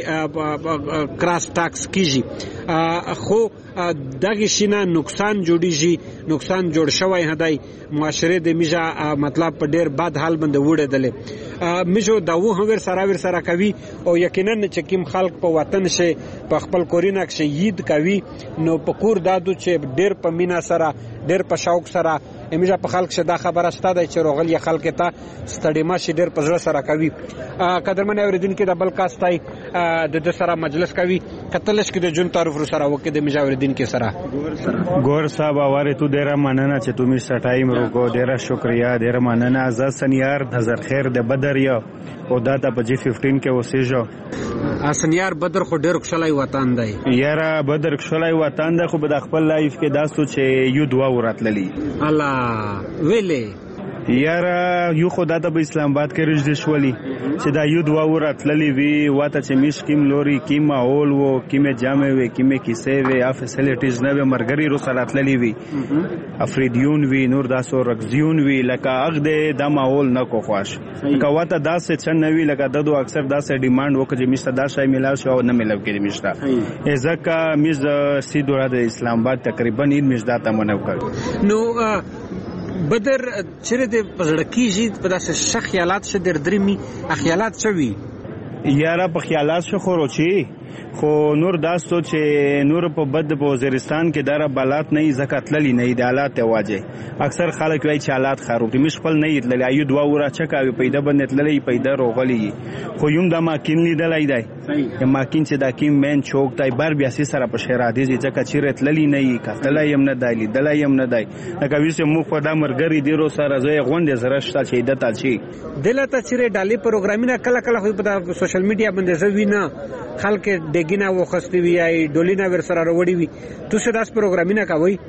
داسې کراس ټاکس کیږي خو دغه شینه نقصان جوړیږي نقصان جوړ شوی هداي معاشره د میجا مطلب په ډیر بد حال باندې وړدل میجو دا و هم ور سره کوي او یقینا چې کوم خلک په وطن شي په خپل کورینه کې عید کوي نو په کور دادو چې ډیر په مینا سره ډیر په شوق سره میجا په خلک شدا خبره ستاده چې روغل یا خلک ته ستړي ماشي ډیر په زړه سره کوي قدرمن اوریدونکو د بل کاستای د سره مجلس کوي کتلش کې د جون تعارف سره وکړي د میجا اوریدونکو سره ګور صاحب اواره تو ډیر مننه چې تو می سټایم روکو ډیر شکریا ډیر مننه از سنیار نظر خیر د بدر یا او دا ته په جی 15 کې اوسېجو سنیار بدر خو ډیر خوشالای وطن دی یاره بدر خوشالای وطن دی خو په خپل لایف کې دا سوچ یو دوا وراتللی الله ویلې یاره یو خدا ته په اسلام آباد کې رجد شولي چې دا یو دوا وراتللی وی واته چې میش کیم لوري کیم ماحول وو کیمه جامع وی کیمه کیسه وی اف فیسیلیټیز نه مرګري رو سراتللی وی افریدیون وی نور داسو رقزیون وی لکه اغ د ماحول نه کو خواش کواته داسې چن نوی لکه ددو اکثر داسې ډیماند وکړي میشته دا شای ملاو شو نه ملاو کړي میشته ازکه میز سی دوره د اسلام آباد تقریبا این میز داته منو کړ نو بدر چیرې د پزړکیږي په داسې شخیالات شه در درمی اخیالات شوی یاره په خیالات شو خروچی خو نور داستو چې نور په بد په وزیرستان کې دره بالات نه زکات للی نه د حالات واجه اکثر خلک وایي چې حالات خراب دي مش خپل نه یتل ایو دوا ورا چکاوي پیدا بنت للی پیدا روغلی خو یم د ماکین لیدلای دی ماکین چې د کیم مین چوک تای بار بیا سي سره په شهر عادي چې چیرت للی نه کتل یم نه دایلی دلای یم نه دای لکه ویسه مو په د مرګری دیرو سره زوی غونډه زرشتا چې دتا چی دلته چیرې ډالي پروګرامینه کله کله خو په سوشل میډیا باندې زوینه خلک دګینا وخستوي یا ډولینا ور سره وروړي وي تاسو داس پروګرامینه کوي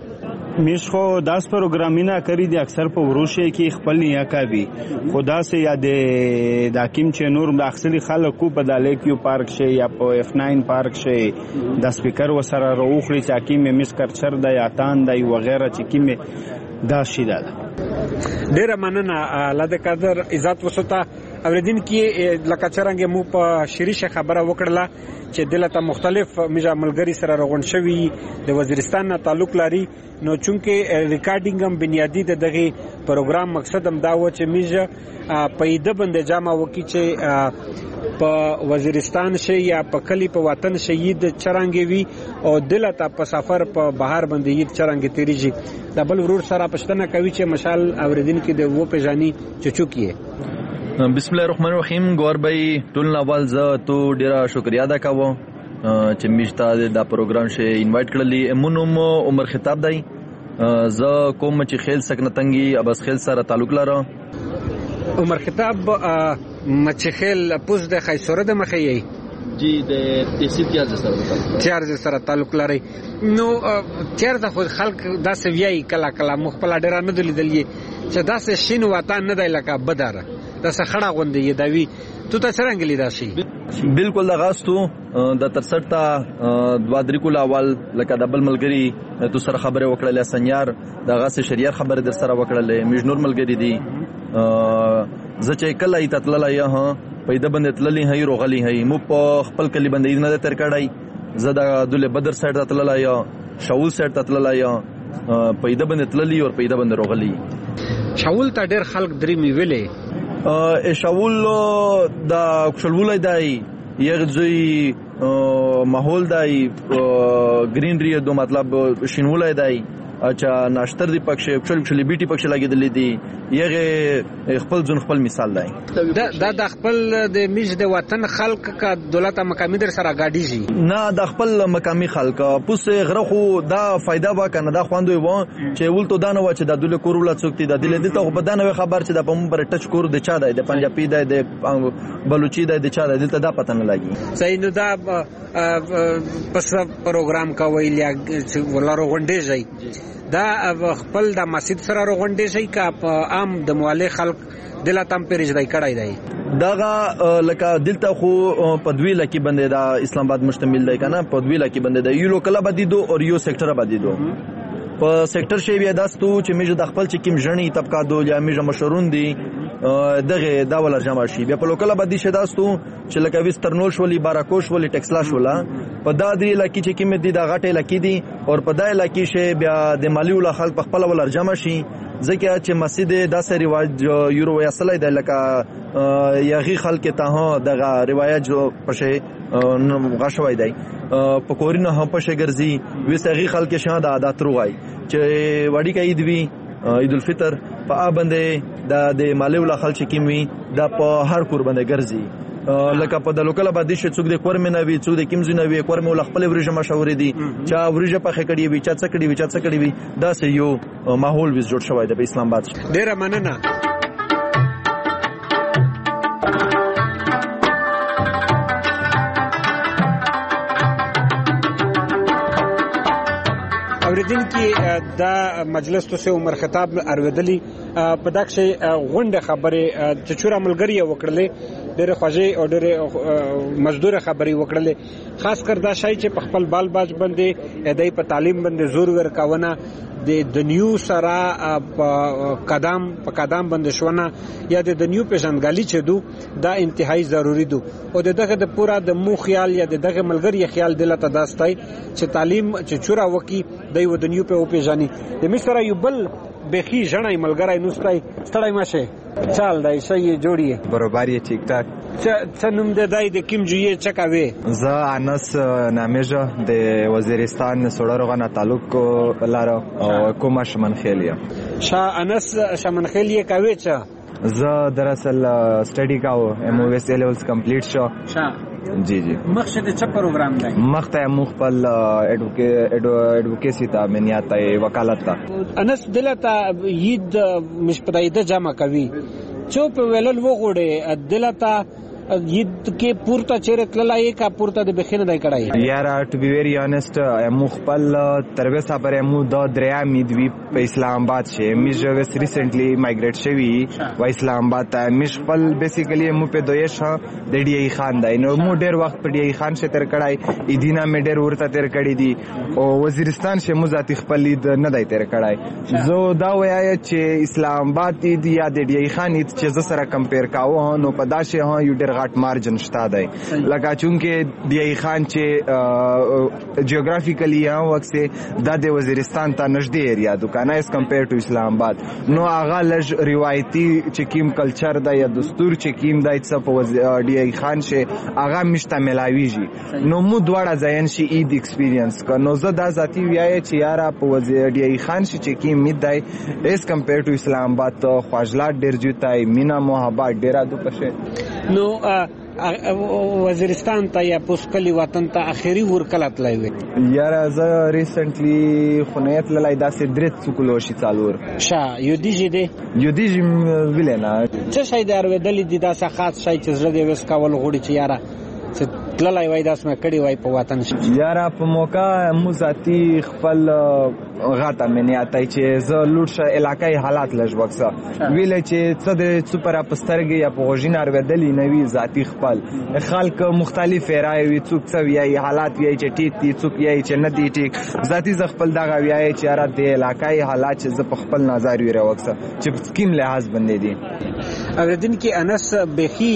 میش خو داس پروګرامونه کړی دي اکثر په وروشه کې خپل نیا کوي خدا سے یاد د حکیم چې نور مخصلی خلکو په دالیکیو پارک شي یا په F9 پارک شي د سپیکر وسره روخري چې حکیم میس کرچر د یاتان د وغیرہ چې کیمه دا شي دا ډیر مننه لاده قدر عزت وسوتا اوریدین کې لکه څنګه مو په شریشه خبره وکړه چې دلته مختلف میجا ملګری سره روغون شوی د وزیرستان نه تعلق لري نو چونکه ریکارډینګ هم بنیادی دغه پروګرام مقصد هم دا و چې میجا پیدا بند جامه وکي چې په وزیرستان شي یا په کلی په وطن شهید چرانګي وي او دلته په سفر په بهر باندې چرانګي تیریږي د بل ورور سره پښتنه کوي چې مشال اوریدین کې د و پیژانی چچوکیه بسم الله الرحمن الرحیم ګوربای ټول نوال ز تو ډیره شکریا ادا کوم چې میشته دا پروګرام شي انوایټ کړلی مونږ عمر خطاب دی ز کوم چې خیل سکنتنګي ابس خیل سره تعلق لرم عمر خطاب مچ خیل پوز د خیسوره د مخی جی د تحصیل چارج سره تعلق لري نو چیر د خود خلق دا سویای کلا کلا مخبل ډیر نه دلیدلی چې دا سه شین وطن نه دی لکه بداره دا سه خړه غوندې دی تو ته څنګه لیدا شي بالکل دا غاستو د ترسټ تا دوا درې کول اول لکه دبل ملګری تو سره خبره وکړه سنیار دا غاسه شریعه خبره در سره وکړه مجنور ملګری دی زچې کله ایتتل لا ها پیدا باندې تللی هي روغلی هي مو په خپل کلی باندې نه تر کړای زدا دله بدر سایډ ته تللا یا شاول سایډ ته تللا یا پیدا باندې تللی او پیدا باندې روغلی شاول ته ډېر خلک درې می ویلې شاول دا خپلولای دی یغزوی ماحول دی گرینری دو مطلب شینولای دی اچھا ناشتر دی پکشه خپل بیٹی پکشه لګیدلې دی یغه خپل ځون خپل مثال دی دا د خپل د میج د وطن خلق کا دولت مقامی در سره گاډی شي نه د خپل مقامی خلق پوس غرخو دا فائدہ وکنه دا خوندوي و چې ولته دا نه و چې د دوله کورولا څوکتي د دله دته خو بدانه خبر چې د پم پر ټچ کور د چا دی د پنجابي دی د بلوچي دی د چا دی دلته دا پته نه لګي صحیح نو دا پس پروګرام کا ویلیا چې ولارو غونډې ځای دا خپل د مسجد سره روغونډې شي کا عام د مواله خلق دلته پیرج دای کړای دی داغه لکه دلته خو پدوی لکی بندې دا اسلام آباد مشتمل دی کنه پدوی لکی بندې دی یو لوکل آبادی دو او یو سېکټر آبادی دو په سېکټر شی بیا داستو چې میجه د خپل چې کیم ژنې طبقه دو یا میجه مشرون دي دغه دا ول جمع شي بیا په لوکل آبادی شه داستو چې لکه وسترنول شولي باراکوش ولي ټکسلا شولا په دا دی لکی چې کیم دي دا غټه لکی دي او په دا لکی شه بیا د مالی ول خلک په خپل ول جمع شي ځکه چې مسجد داسې رواج یورو اصلي د لکه یغي خلک ته دغه روایت جو پشه غشوي دی په کورینه هم پشه ګرځي وسغي خلک شاده عادت روغای چې وړي کې عید وی عید الفطر په باندې د مالی ول خلک کیموي دا په هر کور باندې ګرځي لکه په د لوکل آبادی شه څوک د کورمه نه وی څوک د کیمزو نه وی کورمه ول خپل ورجه مشورې دي چا ورجه په خکړی وی چا څکړی وی دا سه یو ماحول وز جوړ شوی د اسلام آباد ډیره مننه اوریدین کې دا مجلس ته عمر خطاب ارویدلی په دغه غونډه خبره چې چور عملګری وکړلې ډېر خوځي او ډېر مزدور خبري وکړلې خاص کر دا شای چې په خپل بال باج باندې ادای په تعلیم باندې زور ورکاونه د نیو سره په قدم باندې شونه یا د نیو پیژنګالي چې دو دا انتهایی ضروری دو او دغه د پورا د مو خیال یا دغه ملګری خیال دلته داستای چې تعلیم چې چورا وکی د یو د نیو په پیژني د مصر یو بل بخي جنای ملګری نوستای ستړی ماشه چال دای شي جوړی برابرۍ ټیک ټاک څنوم د دای د کیم جوی چکاوي ز انس نامیجه د وزیرستان سړورغه تعلق لاره او کومه شمنخیلیه شاه انس شمنخیلیه کوي چې ز دراصل سټډي کاو ام او اس لیولز کمپلیټ شو جی مقصد څه پروګرام دی مخته مخبل ایڈوکیسی تا منیاته وکالت تا انس دلته یید مش پدایده جمع کوي چوپ ویلل وغوړي دلته عید کې پورته چیرې تللای کا پورته د بخینه دای کړای یارا ټو بی ویری آنست مو خپل تروسه پر مو د دریا میدوی په اسلام آباد شه میج وس ریسنټلی مایګریټ شوی و اسلام آباد ته میش خپل بیسیکلی مو په دویش د ډی ای خان دای نو مو ډیر وخت په ډی ای خان شه تر کړای ایدینا می ډیر ورته تر کړی دی او وزیرستان شه مو ذاتی خپل لید نه دای تر کړای زه دا وایي چې اسلام آباد دی یا د ډی ای خان چې ز سره کمپیر کاوه نو په داشه ها یو ډیر غټ مارجن شته دی لکه چونکه ډی ای خان چې جیوګرافیکلی ها وخت د وزیرستان ته نږدې ایریا دکانه اس کمپیر ټو اسلام آباد نو هغه لږ روایتي چې کیم کلچر دا یا دستور چې کیم دا څه په ډی ای خان شه هغه مشتملاویږي نو مو دواړه ځین شي اید ایکسپیرینس کا نو زه دا ذاتی ویای چې یاره په ډی ای خان شه چې کیم مید دی اس کمپیر ټو اسلام آباد ته خواجلات ډیر جوتای مینا محبت ډیر د پښه نو وزیرستان ته یا پوسکلی وطن ته اخیری ورکلات لای یاره زه ریسنټلی خنیت لای داسې درت سکولو شي څالور شا یو دیجی دی ویلینا څه شي دار ودلی دي دا خاص شي چې زړه دی وس کول غوړي چې یاره تللای وای داس مې کړي وای په وطن یاره په موقع مو ذاتی خپل غاټه مې نه آتای چې ز لوټ علاقای حالات لږ وکسه ویل چې څه د سپر اپسترګي یا په غوژینار ودلی نوی ذاتی خپل خلک مختلف رائے وی څوک څه وی حالات وی چې ټیټ دي څوک یې چې نه دي ټیک ذاتی ز خپل دغه وی چې یاره د علاقای حالات چې ز په خپل نظر وی راوکسه چې کیم لحاظ باندې دي اوریدن کې انس بخي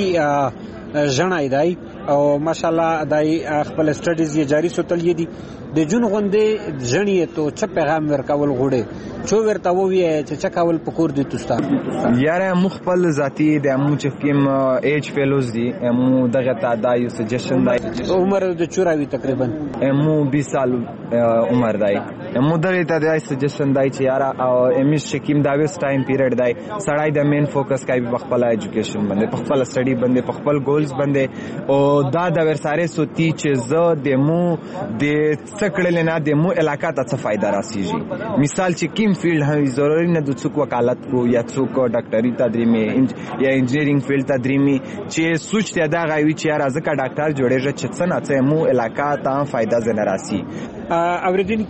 جنای دی او ماشاءالله دای خپل سټډیز یې جاری ساتل دي د جون غوندې جنې ته چ پیغام ورکول غوړي چو ورته وی چې چ کول پکور دي توستا یاره مخبل ذاتی د مو چې کیم ایج فیلوز دي مو دغه تا دا یو سجیشن دی عمر د 24 تقریبا مو 20 سال عمر دی مو دغه تا دا سجیشن دی چې یاره او امیش شکیم دا وس ټایم پیریډ دی سړای د مین فوکس کوي په خپل ایجوکیشن باندې په خپل سټډي باندې په خپل ګولز باندې او دا د ورساره سوتی چې زه د مو د څکړل نه د مو علاقه ته څه فائدہ راسیږي مثال چې کیم فیلډ هي ضروري نه د څوک وکالت کو یا څوک ډاکټري تدریمي یا انجینرینګ فیلډ تدریمي چې سوچ ته دا غوي چې راځه کا ډاکټر جوړېږي چې څه نه څه مو علاقه ته فائدہ زنه راسي اوریدن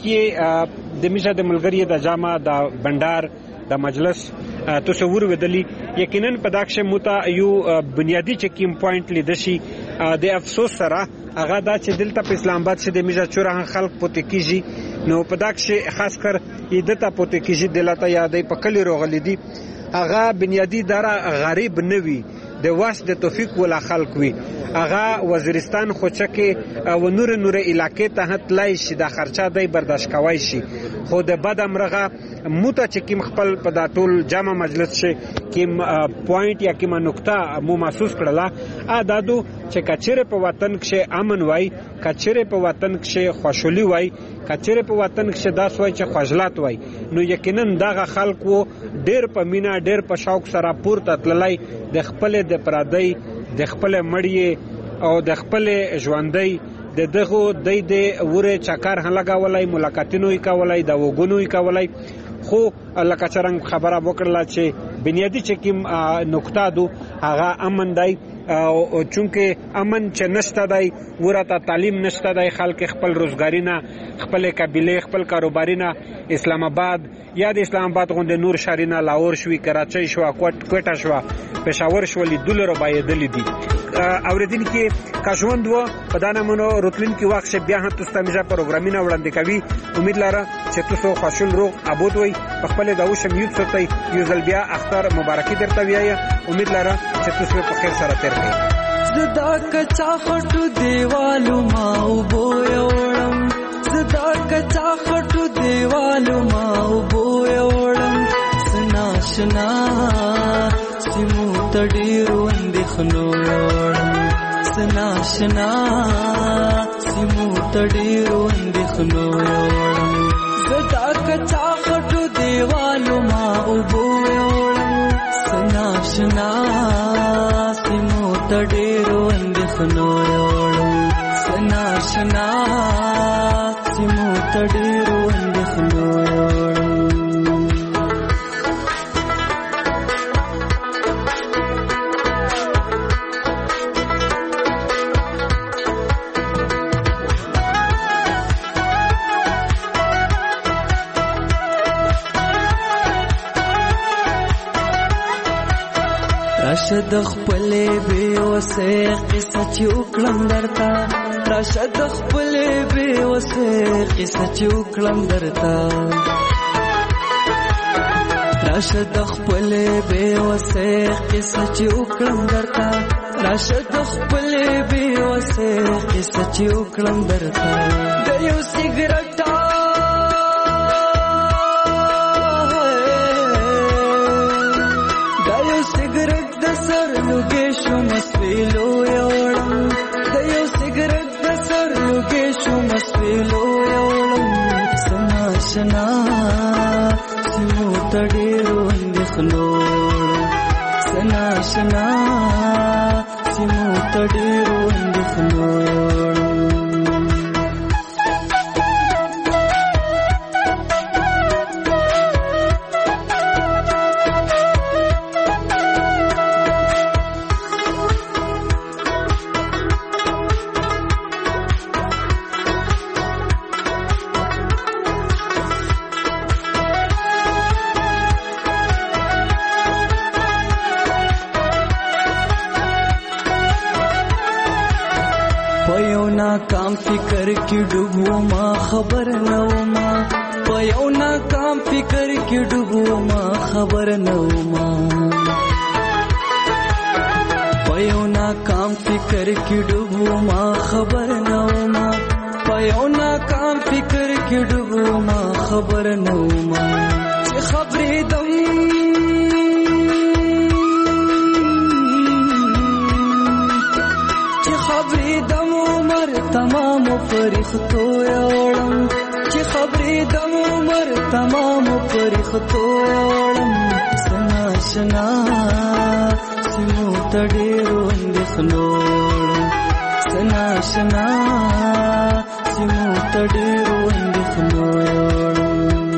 کې د میشه د ملګری د جامه د بندر د مجلس تصور ودلی یقینا په داخله موتا یو بنیادی چې کیم پوینټ لیدشي د افسوس سره هغه دا چې دلته په اسلام آباد شه د میجا چوران خلق پته کیږي نو په داخله خاص کر ایدته پته کیږي دلته یادې په کلی روغلی دي هغه بنیادی دره غریب نوي د واس د توفیق ولا خلق وي هغه وزیرستان خوچکه و نور علاقې ته هتلای شي د خرچه دی برداشت کوي شي خو د بد امرغه موته چې کیم خپل په دا ټول جامع مجلس شه کیم پوینټ یا کیم نقطه مو محسوس کړله دادو چې کچره په وطن کې امن وای کچره په وطن کې خوشحالي وای کچره په وطن کې داس وای چې خوشلات وای نو یقینا دغه خلکو ډیر په مینا ډیر په شوق سره پورته تللای د خپل د پرادای د خپل مړی او د خپل ژوندۍ د دغه د وره چکر هلګاولای ملاقاتونو کولای د وګونو کولای خو الله کچرنګ خبره وکړه چې بنیادی چې کوم نقطه دو هغه امن دی او چونکه امن چې نشته دی ورته تعلیم نشته دی خلک خپل روزګاری نه خپل قبیله خپل کاروباري نه اسلام آباد یا د اسلام آباد غونډه نور شهرونه لاهور شوي کراچۍ شو کوټه شو پېښور شو لیدل رو بایدل دي اوریدن کې کاژوند و په دانه منو روتلین کې واخ بیا هم تاسو ته پروګرامینه وړاندې کوي امید لرم چې تاسو خوشحال روغ ابود وي په خپل د اوشم یوت سره یو ځل بیا اختر مبارکي درته ویایا امید لرم چې تاسو په خیر سره تیر کړئ زدا کچا خټو دیوالو ما وبو یوړم زدا کچا خټو دیوالو ما وبو یوړم سناشنا سیمو تډیرو اندخنو یوړم سناشنا سیمو تډیرو اندخنو یوړم زدا کچا خټو دیوالو ما وبو یوړم سناشنا سیمو تډیرو اندخنو یوړم سناشنا سیمو تډیرو اندخنو یوړم راشد خپلې بې وسې قصه چې وکړم درته راشد خپلې بې وسې قصه چې وکړم درته راشد خپلې بې وسې قصه چې وکړم درته راشد خپلې بې وسې قصه چې وکړم درته د یو سیګریټ لوګیشو مسویلو یوړم د یو سیګریټ د سر لوګیشو مسویلو یوړم سناشنا سیمو تډیرو اندخلو سناشنا سیمو تډیرو اندخلو ناکام فکر کی ډوبو ما خبر نو ما په یو ناکام فکر کی ډوبو ما خبر نو ما په یو ناکام فکر کی ډوبو ما خبر نو ما په یو ناکام فکر کی ډوبو ما خبر نو ما چې خبرې دم چې خبرې دم تمام فرښتو یوړم چې خبرې د عمر تمام فرښتو یوړم سناشنا سیمو تډیرو اندخلو سناشنا سیمو تډیرو اندخلو یوړم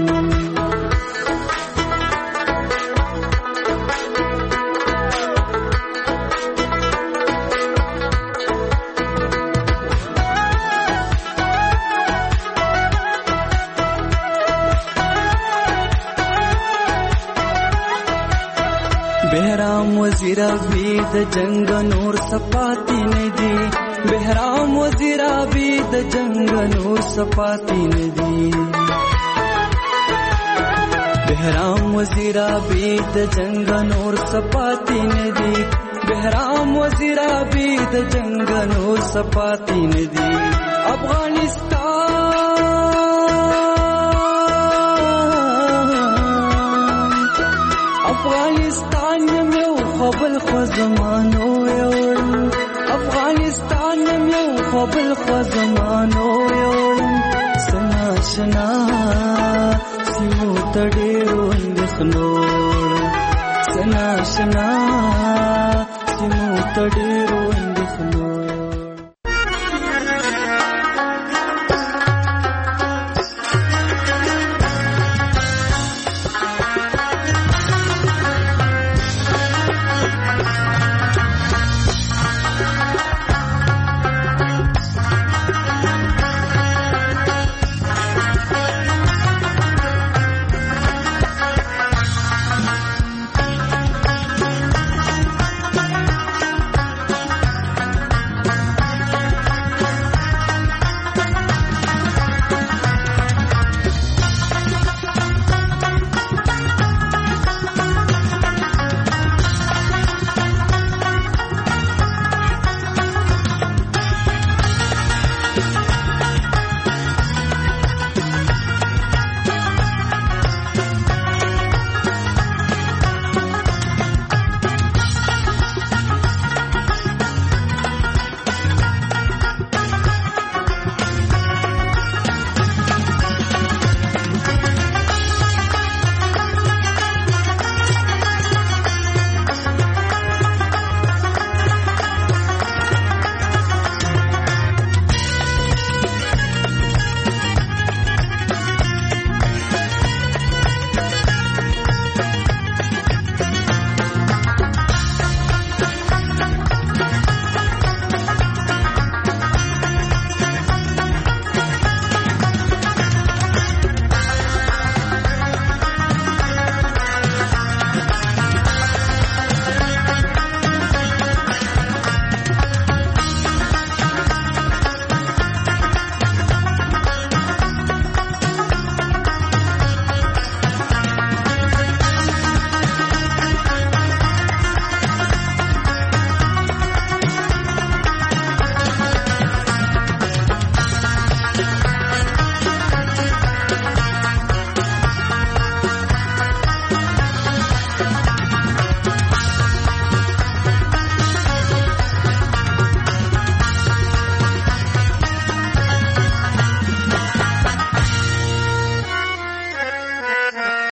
بهرام وزیر ابي د جنگ نور سپاتی ندی بهرام وزیر ابي د جنگ نور سپاتی ندی بهرام وزیر ابي د جنگ نور سپاتی ندی بهرام وزیر ابي د جنگ نور سپاتی ندی افغانستان یو خپل خو زمانو یوړم افغانستان یو خپل خو زمانو یوړم سناشنا سیمو تډیرو اندخلو سناشنا سیمو تډیرو